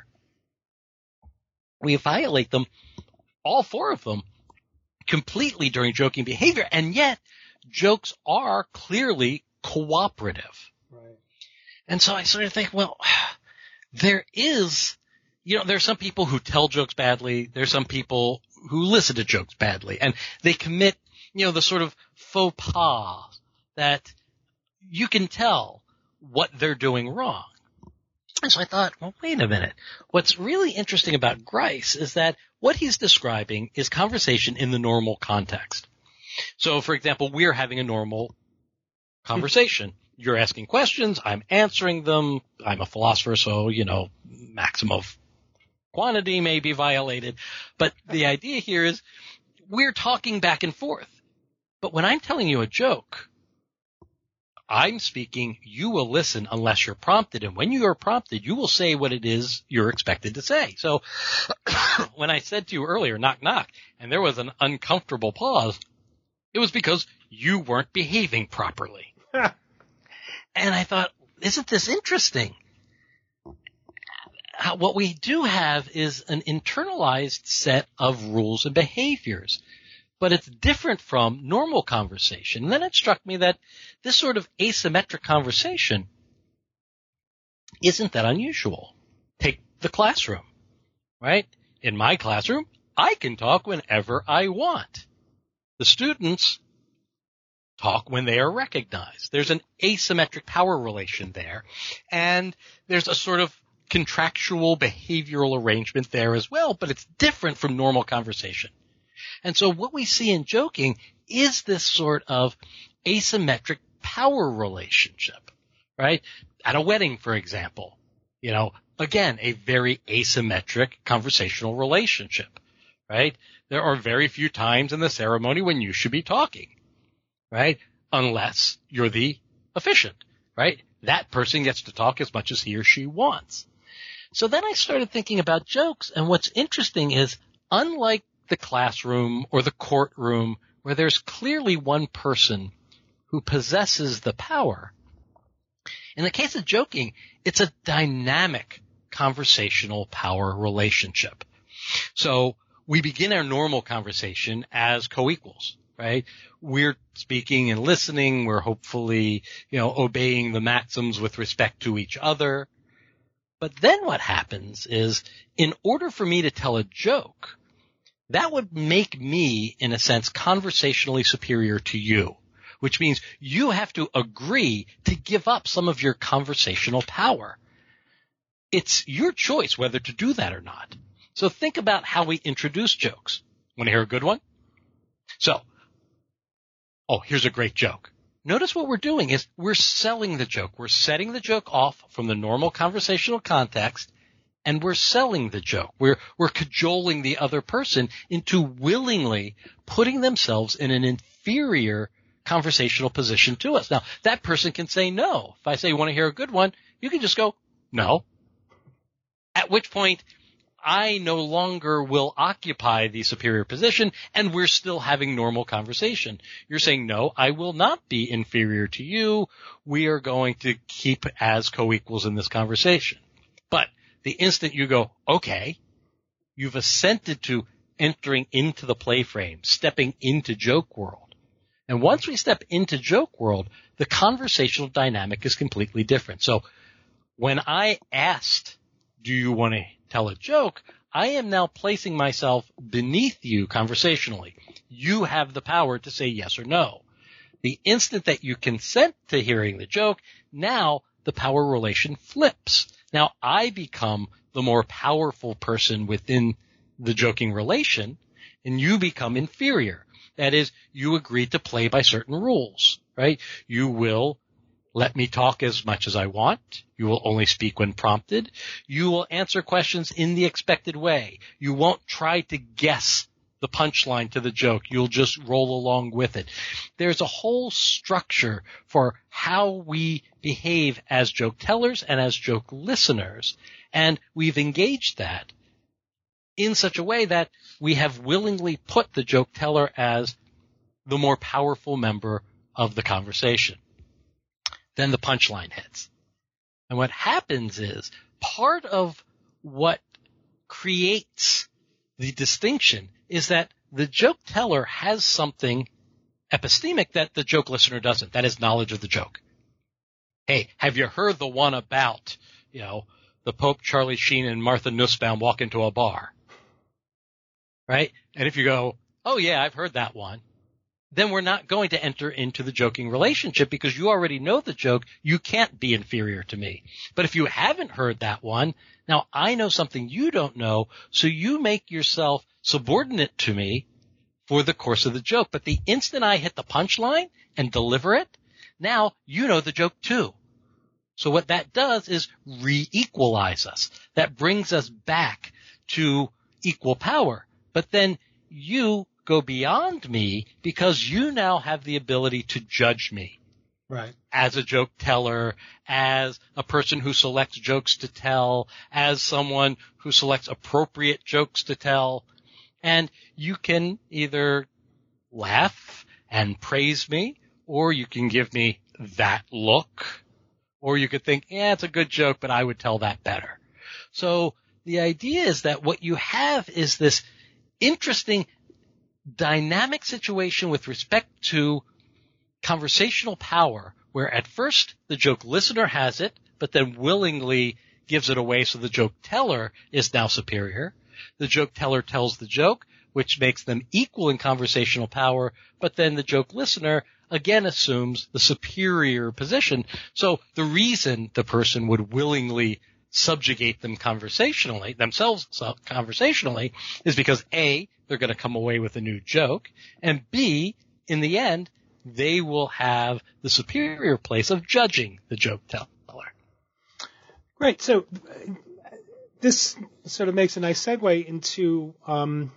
We violate them, all four of them, completely during joking behavior, and yet jokes are clearly cooperative. Right. And so I started to think, well, there is, you know, there are some people who tell jokes badly. There's some people who listen to jokes badly, and they commit, you know, the sort of faux pas that you can tell what they're doing wrong. And so I thought, well, wait a minute. What's really interesting about Grice is that what he's describing is conversation in the normal context. So, for example, we're having a normal conversation. You're asking questions. I'm answering them. I'm a philosopher, so, you know, maximum of quantity may be violated. But the idea here is we're talking back and forth. But when I'm telling you a joke, I'm speaking, you will listen unless you're prompted. And when you are prompted, you will say what it is you're expected to say. So when I said to you earlier, knock, knock, and there was an uncomfortable pause, it was because you weren't behaving properly. And I thought, isn't this interesting? How, what we do have is an internalized set of rules and behaviors. But it's different from normal conversation. And then it struck me that this sort of asymmetric conversation isn't that unusual. Take the classroom, right? In my classroom, I can talk whenever I want. The students talk when they are recognized. There's an asymmetric power relation there, and there's a sort of contractual behavioral arrangement there as well, but it's different from normal conversation. And so what we see in joking is this sort of asymmetric power relationship, right? At a wedding, for example, you know, again, a very asymmetric conversational relationship, right? There are very few times in the ceremony when you should be talking, right? Unless you're the officiant, right? That person gets to talk as much as he or she wants. So then I started thinking about jokes, and what's interesting is, unlike the classroom or the courtroom, where there's clearly one person who possesses the power, in the case of joking, it's a dynamic conversational power relationship. So we begin our normal conversation as co-equals, right? We're speaking and listening. We're hopefully, you know, obeying the maxims with respect to each other. But then what happens is, in order for me to tell a joke, that would make me, in a sense, conversationally superior to you, which means you have to agree to give up some of your conversational power. It's your choice whether to do that or not. So think about how we introduce jokes. Want to hear a good one? So, oh, here's a great joke. Notice what we're doing is we're selling the joke. We're setting the joke off from the normal conversational context, and we're selling the joke. We're, we're cajoling the other person into willingly putting themselves in an inferior conversational position to us. Now, that person can say no. If I say, you want to hear a good one, you can just go, no. At which point, I no longer will occupy the superior position, and we're still having normal conversation. You're saying, no, I will not be inferior to you. We are going to keep as co-equals in this conversation. But the instant you go, okay, you've assented to entering into the play frame, stepping into joke world. And once we step into joke world, the conversational dynamic is completely different. So when I asked, do you want to tell a joke, I am now placing myself beneath you conversationally. You have the power to say yes or no. The instant that you consent to hearing the joke, now the power relation flips. Now I become the more powerful person within the joking relation, and you become inferior. That is, you agreed to play by certain rules, right? You will let me talk as much as I want. You will only speak when prompted. You will answer questions in the expected way. You won't try to guess the punchline to the joke. You'll just roll along with it. There's a whole structure for how we behave as joke tellers and as joke listeners, and we've engaged that in such a way that we have willingly put the joke teller as the more powerful member of the conversation. Then the punchline hits. And what happens is part of what creates the distinction is that the joke teller has something epistemic that the joke listener doesn't. That is knowledge of the joke. Hey, have you heard the one about, you know, the Pope, Charlie Sheen, and Martha Nussbaum walk into a bar? Right? And if you go, oh yeah, I've heard that one, then we're not going to enter into the joking relationship because you already know the joke. You can't be inferior to me. But if you haven't heard that one, now I know something you don't know, so you make yourself subordinate to me for the course of the joke. But the instant I hit the punchline and deliver it, now you know the joke too. So what that does is re-equalize us. That brings us back to equal power. But then you go beyond me because you now have the ability to judge me. Right. As a joke teller, as a person who selects jokes to tell, as someone who selects appropriate jokes to tell. And you can either laugh and praise me, or you can give me that look, or you could think, yeah, it's a good joke, but I would tell that better. So the idea is that what you have is this interesting dynamic situation with respect to conversational power, where at first the joke listener has it, but then willingly gives it away so the joke teller is now superior. The joke teller tells the joke, which makes them equal in conversational power, but then the joke listener again assumes the superior position. So the reason the person would willingly subjugate them conversationally, themselves conversationally, is because A, they're going to come away with a new joke, and B, in the end, they will have the superior place of judging the joke teller. Right. So uh, this sort of makes a nice segue into um,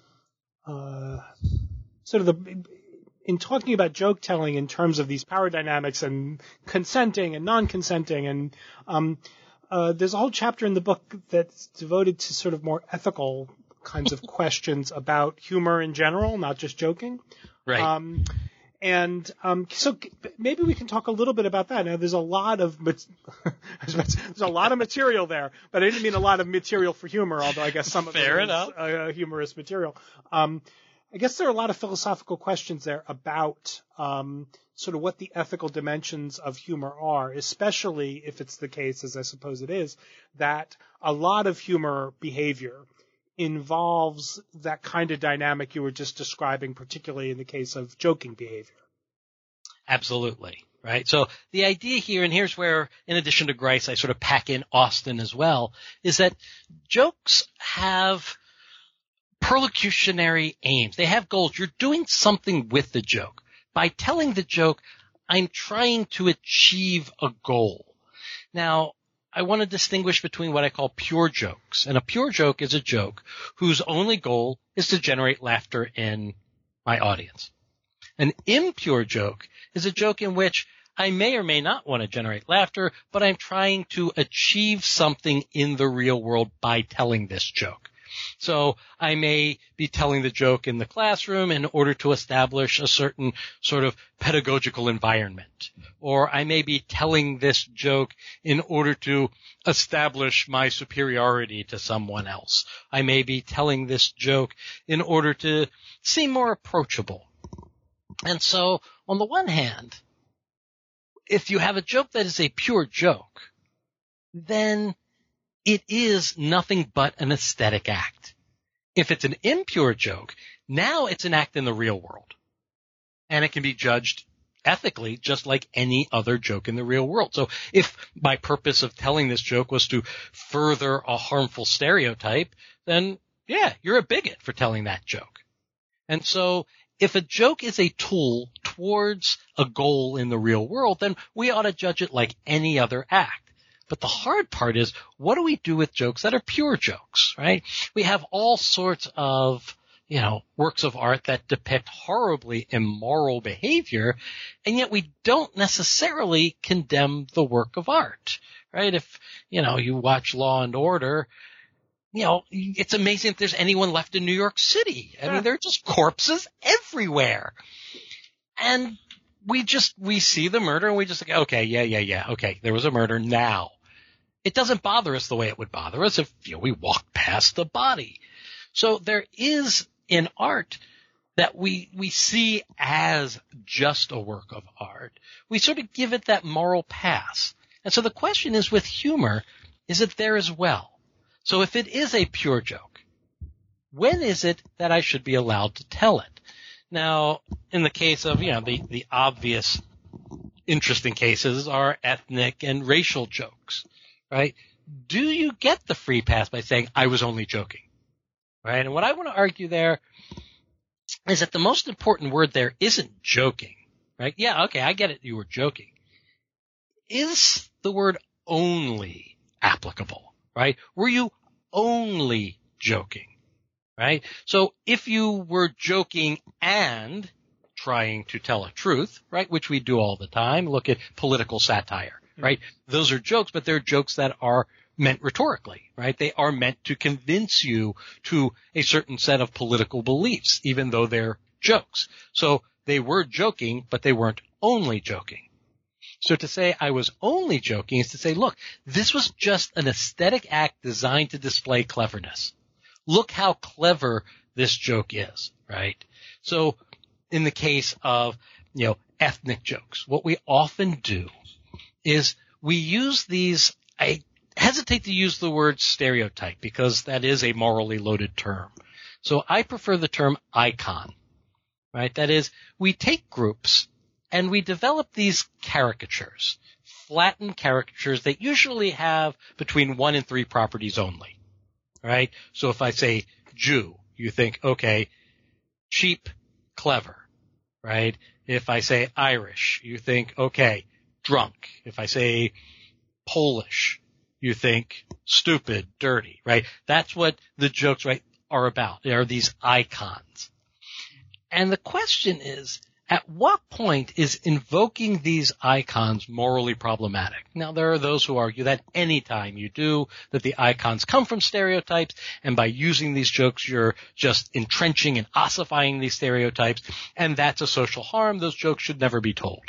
uh, sort of the in talking about joke telling in terms of these power dynamics and consenting and non-consenting, and um, uh, there's a whole chapter in the book that's devoted to sort of more ethical kinds of questions about humor in general, not just joking. Right. Um, and um, so maybe we can talk a little bit about that. Now, there's a lot of there's a lot of material there, but I didn't mean a lot of material for humor, although I guess some of Fair it enough. is uh, humorous material. Um, I guess there are a lot of philosophical questions there about um, sort of what the ethical dimensions of humor are, especially if it's the case, as I suppose it is, that a lot of humor behavior involves that kind of dynamic you were just describing, particularly in the case of joking behavior. Absolutely. Right. So the idea here, and here's where, in addition to Grice, I sort of pack in Austin as well, is that jokes have perlocutionary aims. They have goals. You're doing something with the joke. By telling the joke, I'm trying to achieve a goal. Now, I want to distinguish between what I call pure jokes. And a pure joke is a joke whose only goal is to generate laughter in my audience. An impure joke is a joke in which I may or may not want to generate laughter, but I'm trying to achieve something in the real world by telling this joke. So I may be telling the joke in the classroom in order to establish a certain sort of pedagogical environment. Or I may be telling this joke in order to establish my superiority to someone else. I may be telling this joke in order to seem more approachable. And so, on the one hand, if you have a joke that is a pure joke, then it is nothing but an aesthetic act. If it's an impure joke, now it's an act in the real world. And it can be judged ethically just like any other joke in the real world. So if my purpose of telling this joke was to further a harmful stereotype, then yeah, you're a bigot for telling that joke. And so if a joke is a tool towards a goal in the real world, then we ought to judge it like any other act. But the hard part is, what do we do with jokes that are pure jokes, right? We have all sorts of, you know, works of art that depict horribly immoral behavior, and yet we don't necessarily condemn the work of art, right? If, you know, you watch Law and Order, you know, it's amazing if there's anyone left in New York City. I mean, there are just corpses everywhere. And we just, we see the murder and we just like, okay, yeah, yeah, yeah, okay, there was a murder now. It doesn't bother us the way it would bother us if, you know, we walked past the body. So there is in art that we, we see as just a work of art. We sort of give it that moral pass. And so the question is, with humor, is it there as well? So if it is a pure joke, when is it that I should be allowed to tell it? Now, in the case of, you know, the, the obvious interesting cases are ethnic and racial jokes, right? Do you get the free pass by saying, I was only joking, right? And what I want to argue there is that the most important word there isn't joking, right? Yeah, okay, I get it, you were joking. Is the word only applicable, right? Were you only joking, right? So if you were joking and trying to tell a truth, right, which we do all the time, look at political satire, right? Those are jokes, but they're jokes that are meant rhetorically, right? They are meant to convince you to a certain set of political beliefs, even though they're jokes. So they were joking, but they weren't only joking. So to say I was only joking is to say, look, this was just an aesthetic act designed to display cleverness. Look how clever this joke is, right? So in the case of, you know, ethnic jokes, what we often do is we use these, I hesitate to use the word stereotype because that is a morally loaded term. So I prefer the term icon, right? That is, we take groups and we develop these caricatures, flattened caricatures that usually have between one and three properties only, right? So if I say Jew, you think, okay, cheap, clever, right? If I say Irish, you think, okay, drunk. If I say Polish, you think stupid, dirty, right? That's what the jokes, right, are about. They are these icons. And the question is, at what point is invoking these icons morally problematic? Now, there are those who argue that any time you do, that the icons come from stereotypes, and by using these jokes, you're just entrenching and ossifying these stereotypes, and that's a social harm. Those jokes should never be told.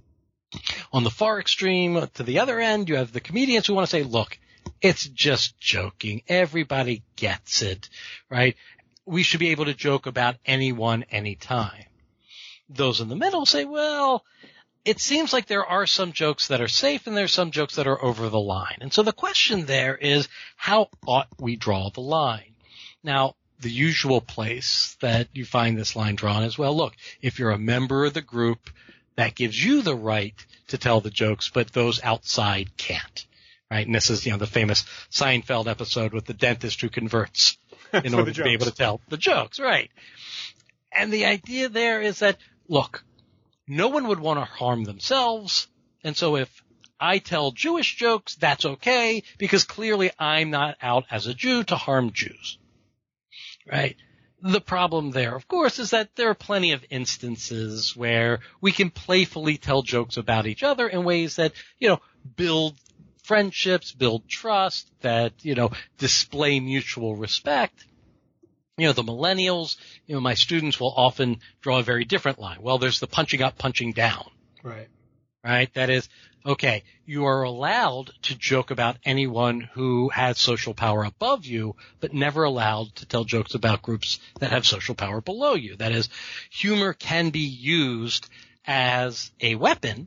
On the far extreme, to the other end, you have the comedians who want to say, look, it's just joking. Everybody gets it, right? We should be able to joke about anyone, anytime. Those in the middle say, well, it seems like there are some jokes that are safe and there's some jokes that are over the line. And so the question there is, how ought we draw the line? Now, the usual place that you find this line drawn is, well, look, if you're a member of the group, that gives you the right to tell the jokes, but those outside can't, right? And this is, you know, the famous Seinfeld episode with the dentist who converts in order to be able to tell the jokes, right? And the idea there is that, look, no one would want to harm themselves, and so if I tell Jewish jokes, that's okay, because clearly I'm not out as a Jew to harm Jews, right? The problem there, of course, is that there are plenty of instances where we can playfully tell jokes about each other in ways that, you know, build friendships, build trust, that, you know, display mutual respect. You know, the millennials, you know, my students will often draw a very different line. Well, there's the punching up, punching down. Right. Right? That is, okay, you are allowed to joke about anyone who has social power above you, but never allowed to tell jokes about groups that have social power below you. That is, humor can be used as a weapon,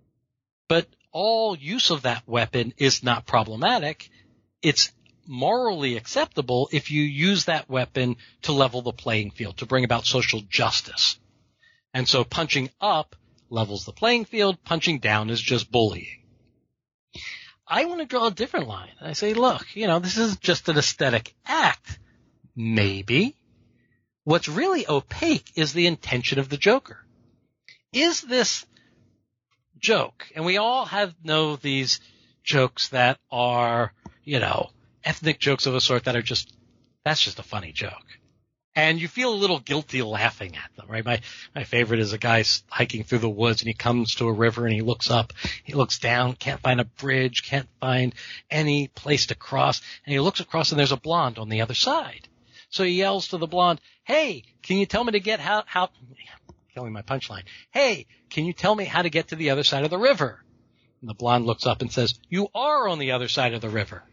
but all use of that weapon is not problematic. It's morally acceptable if you use that weapon to level the playing field, to bring about social justice. And so punching up levels the playing field. Punching down is just bullying. I want to draw a different line. I say, look, you know, this is just an aesthetic act. Maybe. What's really opaque is the intention of the joker. Is this joke, and we all have know these jokes that are, you know, ethnic jokes of a sort that are just, that's just a funny joke. And you feel a little guilty laughing at them, right? My my favorite is a guy hiking through the woods, and he comes to a river, and he looks up, he looks down, can't find a bridge, can't find any place to cross, and he looks across, and there's a blonde on the other side. So he yells to the blonde, hey, can you tell me to get how, how, killing my punchline, hey, can you tell me how to get to the other side of the river? And the blonde looks up and says, you are on the other side of the river.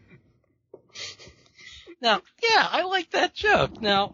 Now, yeah, I like that joke. Now,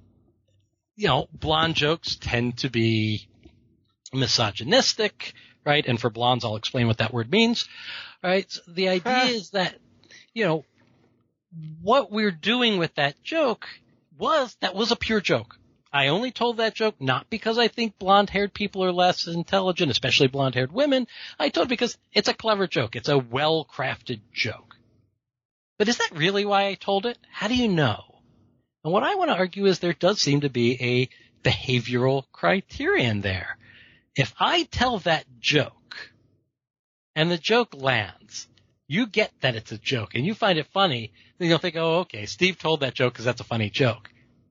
you know, blonde jokes tend to be misogynistic, right? And for blondes, I'll explain what that word means, right? So the idea is that, you know, what we're doing with that joke was, that was a pure joke. I only told that joke not because I think blonde-haired people are less intelligent, especially blonde-haired women. I told it because it's a clever joke. It's a well-crafted joke. But is that really why I told it? How do you know? And what I want to argue is there does seem to be a behavioral criterion there. If I tell that joke and the joke lands, you get that it's a joke and you find it funny, then you'll think, oh, okay, Steve told that joke because that's a funny joke.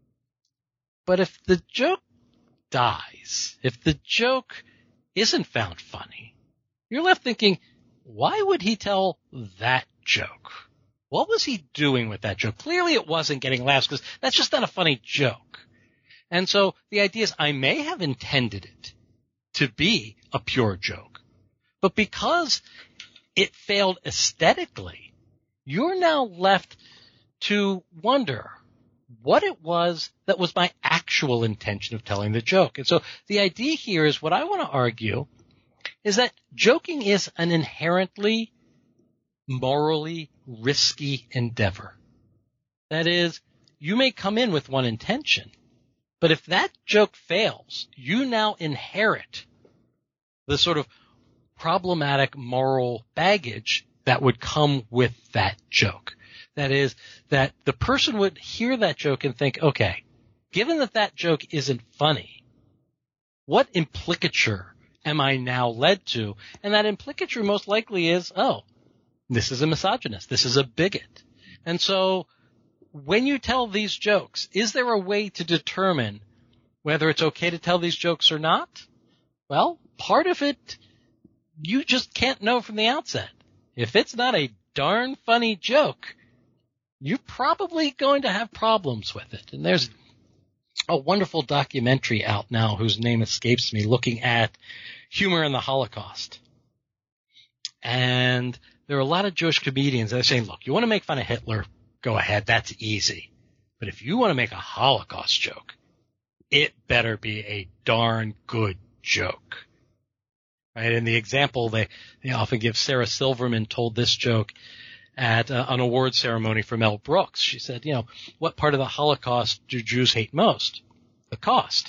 But if the joke dies, if the joke isn't found funny, you're left thinking, why would he tell that joke? What was he doing with that joke? Clearly it wasn't getting laughs because that's just not a funny joke. And so the idea is I may have intended it to be a pure joke, but because it failed aesthetically, you're now left to wonder what it was that was my actual intention of telling the joke. And so the idea here is what I want to argue is that joking is an inherently morally risky endeavor. That is, you may come in with one intention, but if that joke fails, you now inherit the sort of problematic moral baggage that would come with that joke. That is, that the person would hear that joke and think, okay, given that that joke isn't funny, what implicature am I now led to? And that implicature most likely is, oh, this is a misogynist. This is a bigot. And so when you tell these jokes, is there a way to determine whether it's okay to tell these jokes or not? Well, part of it you just can't know from the outset. If it's not a darn funny joke, you're probably going to have problems with it. And there's a wonderful documentary out now whose name escapes me, looking at humor in the Holocaust. And there are a lot of Jewish comedians that are saying, look, you want to make fun of Hitler? Go ahead. That's easy. But if you want to make a Holocaust joke, it better be a darn good joke. Right? And the example they, they often give, Sarah Silverman told this joke at uh, an award ceremony for Mel Brooks. She said, you know, what part of the Holocaust do Jews hate most? The cost.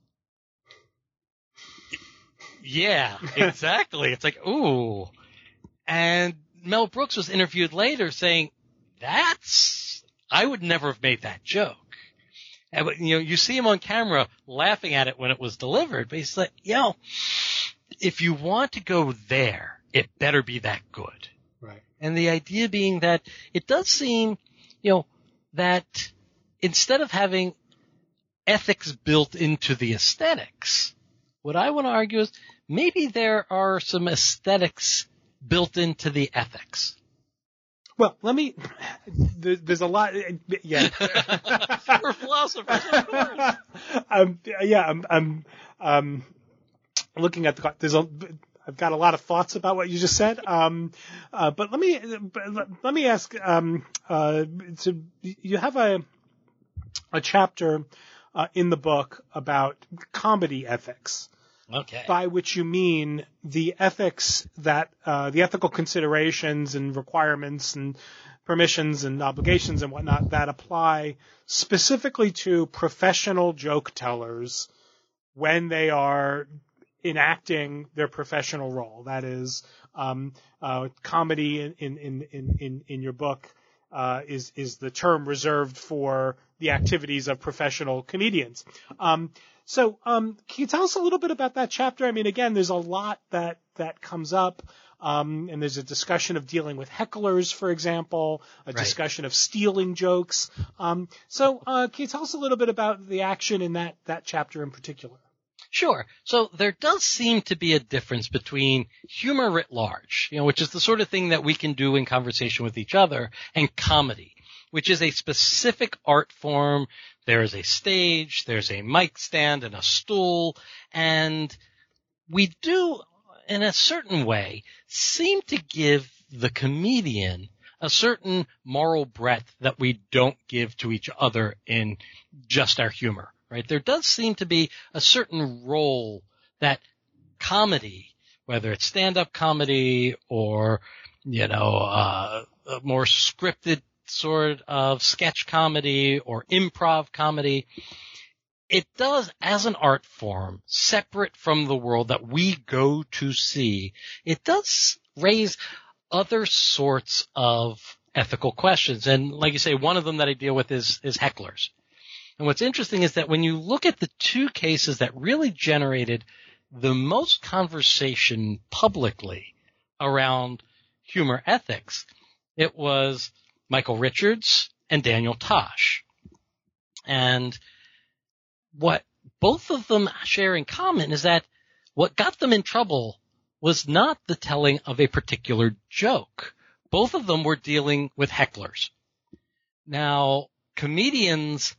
Yeah, exactly. It's like, ooh. And Mel Brooks was interviewed later saying, that's, I would never have made that joke. And, you know, you see him on camera laughing at it when it was delivered, but he's like, you know, if you want to go there, it better be that good. Right. And the idea being that it does seem, you know, that instead of having ethics built into the aesthetics, what I want to argue is maybe there are some aesthetics built into the ethics. Well, let me, there, there's a lot, yeah. We're philosophers, of course. um, yeah, I'm, I'm, um, looking at the, there's a, I've got a lot of thoughts about what you just said. Um, uh, but let me, let me ask, um, uh, so you have a, a chapter, uh, in the book about comedy ethics. Okay. By which you mean the ethics that, uh, the ethical considerations and requirements and permissions and obligations and whatnot that apply specifically to professional joke tellers when they are enacting their professional role. That is, um, uh, comedy in, in, in, in, in your book, uh, is, is the term reserved for the activities of professional comedians. Um, so, um, can you tell us a little bit about that chapter? I mean, again, there's a lot that, that comes up. Um, and there's a discussion of dealing with hecklers, for example, a Right. discussion of stealing jokes. Um, so, uh, can you tell us a little bit about the action in that, that chapter in particular? Sure. So there does seem to be a difference between humor writ large, you know, which is the sort of thing that we can do in conversation with each other, and comedy, which is a specific art form. There is a stage, there's a mic stand and a stool, and we do, in a certain way, seem to give the comedian a certain moral breadth that we don't give to each other in just our humor, right? There does seem to be a certain role that comedy, whether it's stand-up comedy or, you know, uh, a more scripted sort of sketch comedy or improv comedy, it does, as an art form, separate from the world that we go to see, it does raise other sorts of ethical questions. And like you say, one of them that I deal with is, is hecklers. And what's interesting is that when you look at the two cases that really generated the most conversation publicly around humor ethics, it was Michael Richards and Daniel Tosh. And what both of them share in common is that what got them in trouble was not the telling of a particular joke. Both of them were dealing with hecklers. Now, comedians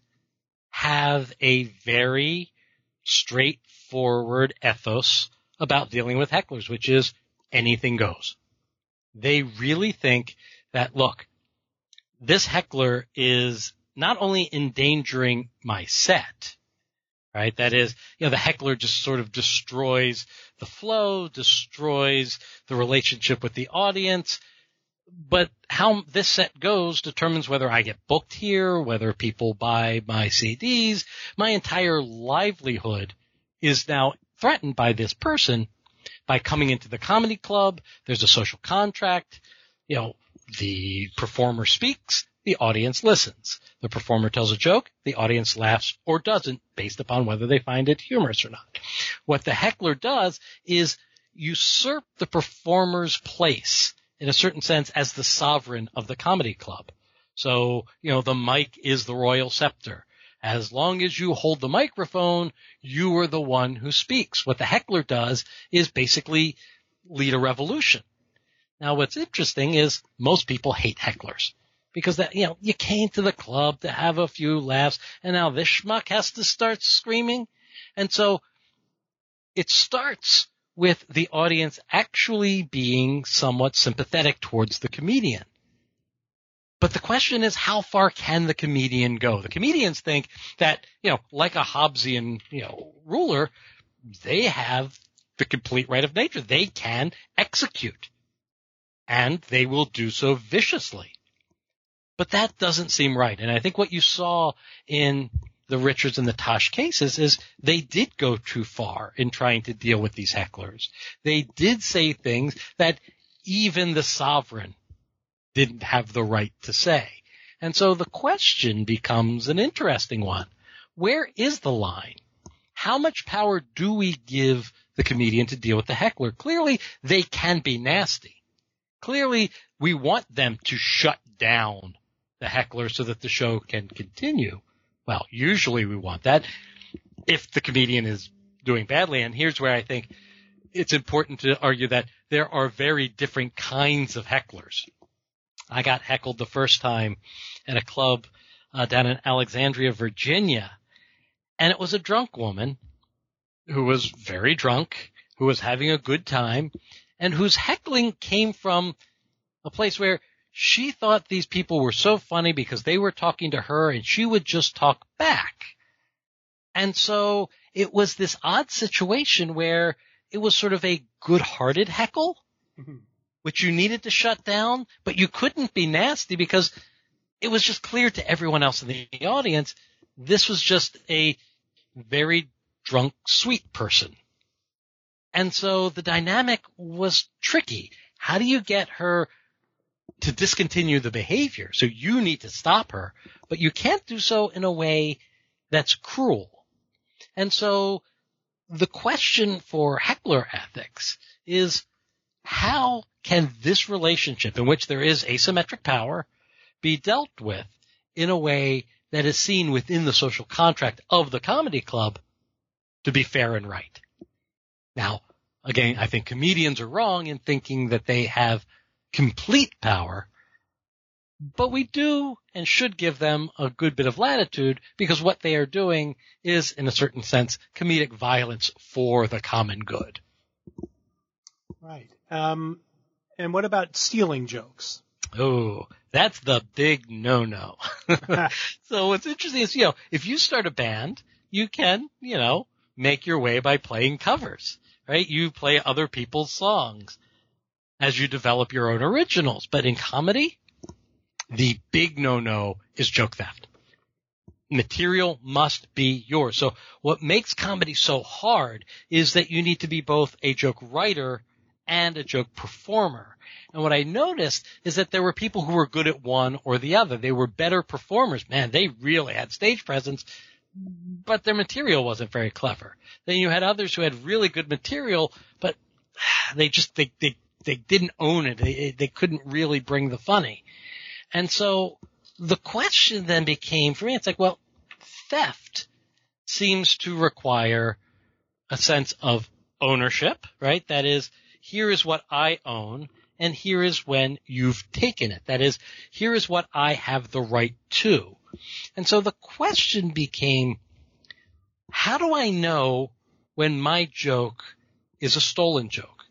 have a very straightforward ethos about dealing with hecklers, which is anything goes. They really think that, look, this heckler is not only endangering my set, right? That is, you know, the heckler just sort of destroys the flow, destroys the relationship with the audience. But how this set goes determines whether I get booked here, whether people buy my C Ds. My entire livelihood is now threatened by this person by coming into the comedy club. There's a social contract. You know, the performer speaks, the audience listens. The performer tells a joke, the audience laughs or doesn't based upon whether they find it humorous or not. What the heckler does is usurp the performer's place in a certain sense as the sovereign of the comedy club. So, you know, the mic is the royal scepter. As long as you hold the microphone, you are the one who speaks. What the heckler does is basically lead a revolution. Now, what's interesting is most people hate hecklers because that, you know, you came to the club to have a few laughs and now this schmuck has to start screaming. And so it starts with the audience actually being somewhat sympathetic towards the comedian. But the question is, how far can the comedian go? The comedians think that, you know, like a Hobbesian, you know, ruler, they have the complete right of nature. They can execute, and they will do so viciously. But that doesn't seem right. And I think what you saw in the Richards and the Tosh cases is they did go too far in trying to deal with these hecklers. They did say things that even the sovereign didn't have the right to say. And so the question becomes an interesting one. Where is the line? How much power do we give the comedian to deal with the heckler? Clearly, they can be nasty. Clearly, we want them to shut down the heckler so that the show can continue. Well, usually we want that if the comedian is doing badly. And here's where I think it's important to argue that there are very different kinds of hecklers. I got heckled the first time at a club uh, down in Alexandria, Virginia, and it was a drunk woman who was very drunk, who was having a good time, and whose heckling came from a place where she thought these people were so funny because they were talking to her and she would just talk back. And so it was this odd situation where it was sort of a good-hearted heckle, mm-hmm. which you needed to shut down, but you couldn't be nasty because it was just clear to everyone else in the audience this was just a very drunk, sweet person. And so the dynamic was tricky. How do you get her to discontinue the behavior? So you need to stop her, but you can't do so in a way that's cruel. And so the question for heckler ethics is, how can this relationship in which there is asymmetric power be dealt with in a way that is seen within the social contract of the comedy club to be fair and right? Now, again, I think comedians are wrong in thinking that they have complete power, but we do and should give them a good bit of latitude, because what they are doing is, in a certain sense, comedic violence for the common good. Right. Um, and what about stealing jokes? Oh, that's the big no-no. So what's interesting is, you know, if you start a band, you can, you know, make your way by playing covers, right? You play other people's songs as you develop your own originals. But in comedy, the big no-no is joke theft. Material must be yours. So what makes comedy so hard is that you need to be both a joke writer and a joke performer. And what I noticed is that there were people who were good at one or the other. They were better performers. Man, they really had stage presence, but their material wasn't very clever. Then you had others who had really good material, but they just, they, they, they didn't own it. They, they couldn't really bring the funny. And so the question then became, for me, it's like, well, theft seems to require a sense of ownership, right? That is, here is what I own, and here is when you've taken it. That is, here is what I have the right to. And so the question became, how do I know when my joke is a stolen joke?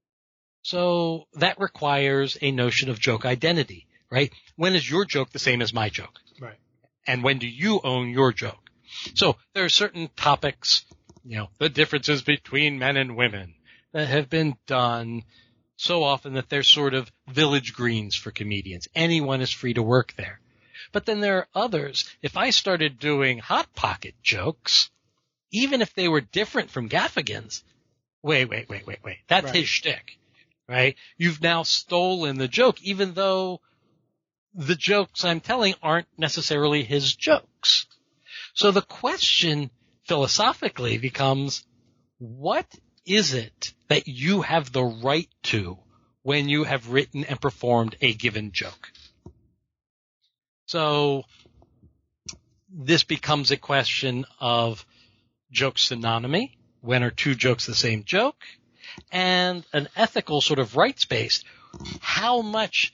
So that requires a notion of joke identity, right? When is your joke the same as my joke? Right. And when do you own your joke? So there are certain topics, you know, the differences between men and women that have been done so often that they're sort of village greens for comedians. Anyone is free to work there. But then there are others. If I started doing Hot Pocket jokes, even if they were different from Gaffigan's, wait, wait, wait, wait, wait. That's Right. his shtick, right? You've now stolen the joke, even though the jokes I'm telling aren't necessarily his jokes. So the question philosophically becomes, what is it that you have the right to when you have written and performed a given joke? So this becomes a question of joke synonymy. When are two jokes the same joke? And an ethical sort of rights-based, how much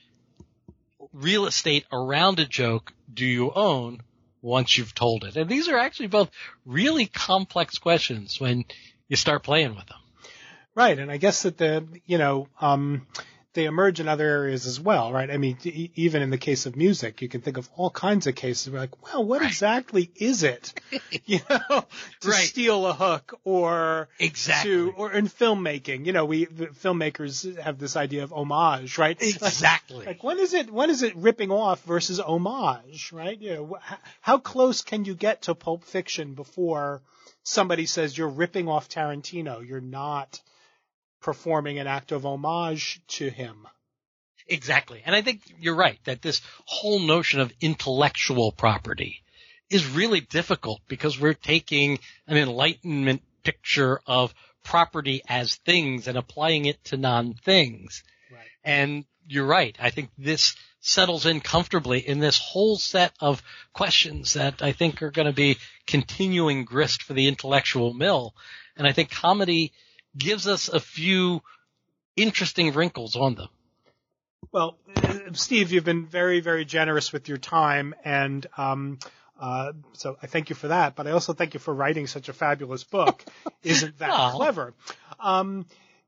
real estate around a joke do you own once you've told it? And these are actually both really complex questions when you start playing with them. Right. And I guess that the, you know, um, they emerge in other areas as well, right? I mean, e- even in the case of music, you can think of all kinds of cases where like, well, what Right. exactly is it, you know, to Right. steal a hook or Exactly. to, or in filmmaking, you know, we, the filmmakers have this idea of homage, right? Exactly. Like, like when is it, when is it ripping off versus homage, right? You know, wh- how close can you get to Pulp Fiction before somebody says you're ripping off Tarantino? You're not performing an act of homage to him. Exactly. And I think you're right that this whole notion of intellectual property is really difficult because we're taking an Enlightenment picture of property as things and applying it to non-things. Right. And you're right. I think this settles in comfortably in this whole set of questions that I think are going to be continuing grist for the intellectual mill. And I think comedy gives us a few interesting wrinkles on them. Well, uh, Steve, you've been very, very generous with your time, and um, uh, so I thank you for that. But I also thank you for writing such a fabulous book. Isn't that Oh. clever? Um,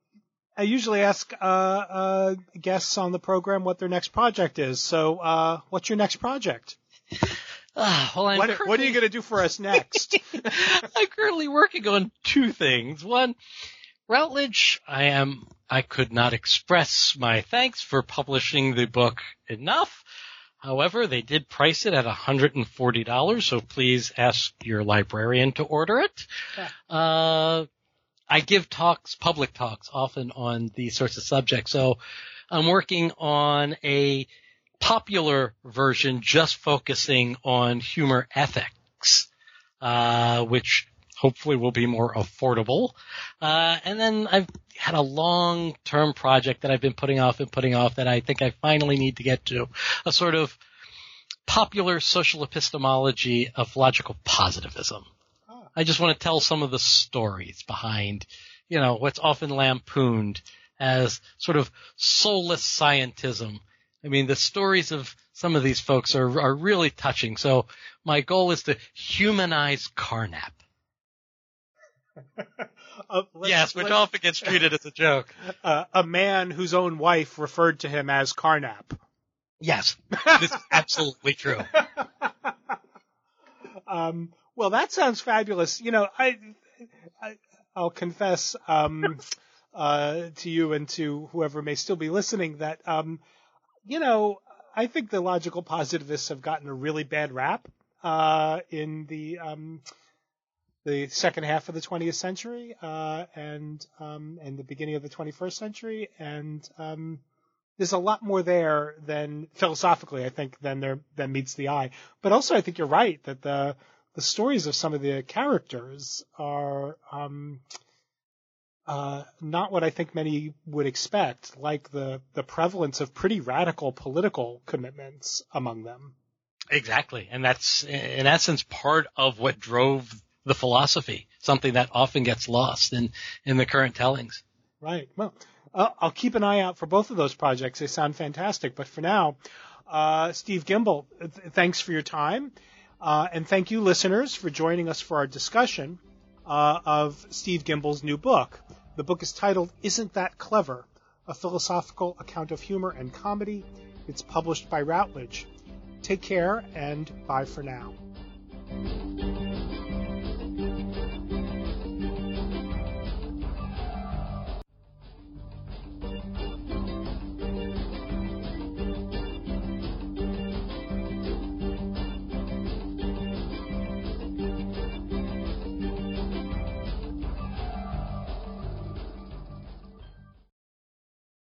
I usually ask uh, uh, guests on the program what their next project is. So, uh, what's your next project? Ah, well, I'm What, what are currently- you going to do for us next? I'm currently working on two things. One, Routledge, I am, I could not express my thanks for publishing the book enough. However, they did price it at one hundred forty dollars, so please ask your librarian to order it. Yeah. Uh, I give talks, public talks, often on these sorts of subjects. So I'm working on a popular version just focusing on humor ethics, uh, which hopefully will be more affordable. Uh, and then I've had a long-term project that I've been putting off and putting off that I think I finally need to get to, a sort of popular social epistemology of logical positivism. Oh. I just want to tell some of the stories behind, you know, what's often lampooned as sort of soulless scientism. I mean, the stories of some of these folks are, are really touching. So my goal is to humanize Carnap. uh, yes, which often gets treated as a joke. Uh, a man whose own wife referred to him as Carnap. Yes, this is absolutely true. um, well, that sounds fabulous. You know, I, I I'll confess um, uh, to you and to whoever may still be listening that, um, you know, I think the logical positivists have gotten a really bad rap uh, in the um, the second half of the twentieth century uh, and um, and the beginning of the twenty-first century, and um, there's a lot more there than philosophically, I think, than there than meets the eye. But also, I think you're right that the the stories of some of the characters are um, uh, not what I think many would expect, like the the prevalence of pretty radical political commitments among them. Exactly, and that's in essence part of what drove the philosophy, something that often gets lost in, in the current tellings. Right. Well, uh, I'll keep an eye out for both of those projects. They sound fantastic. But for now, uh, Steve Gimbel, th- thanks for your time. Uh, and thank you, listeners, for joining us for our discussion uh, of Steve Gimbel's new book. The book is titled Isn't That Clever? A Philosophical Account of Humor and Comedy. It's published by Routledge. Take care and bye for now.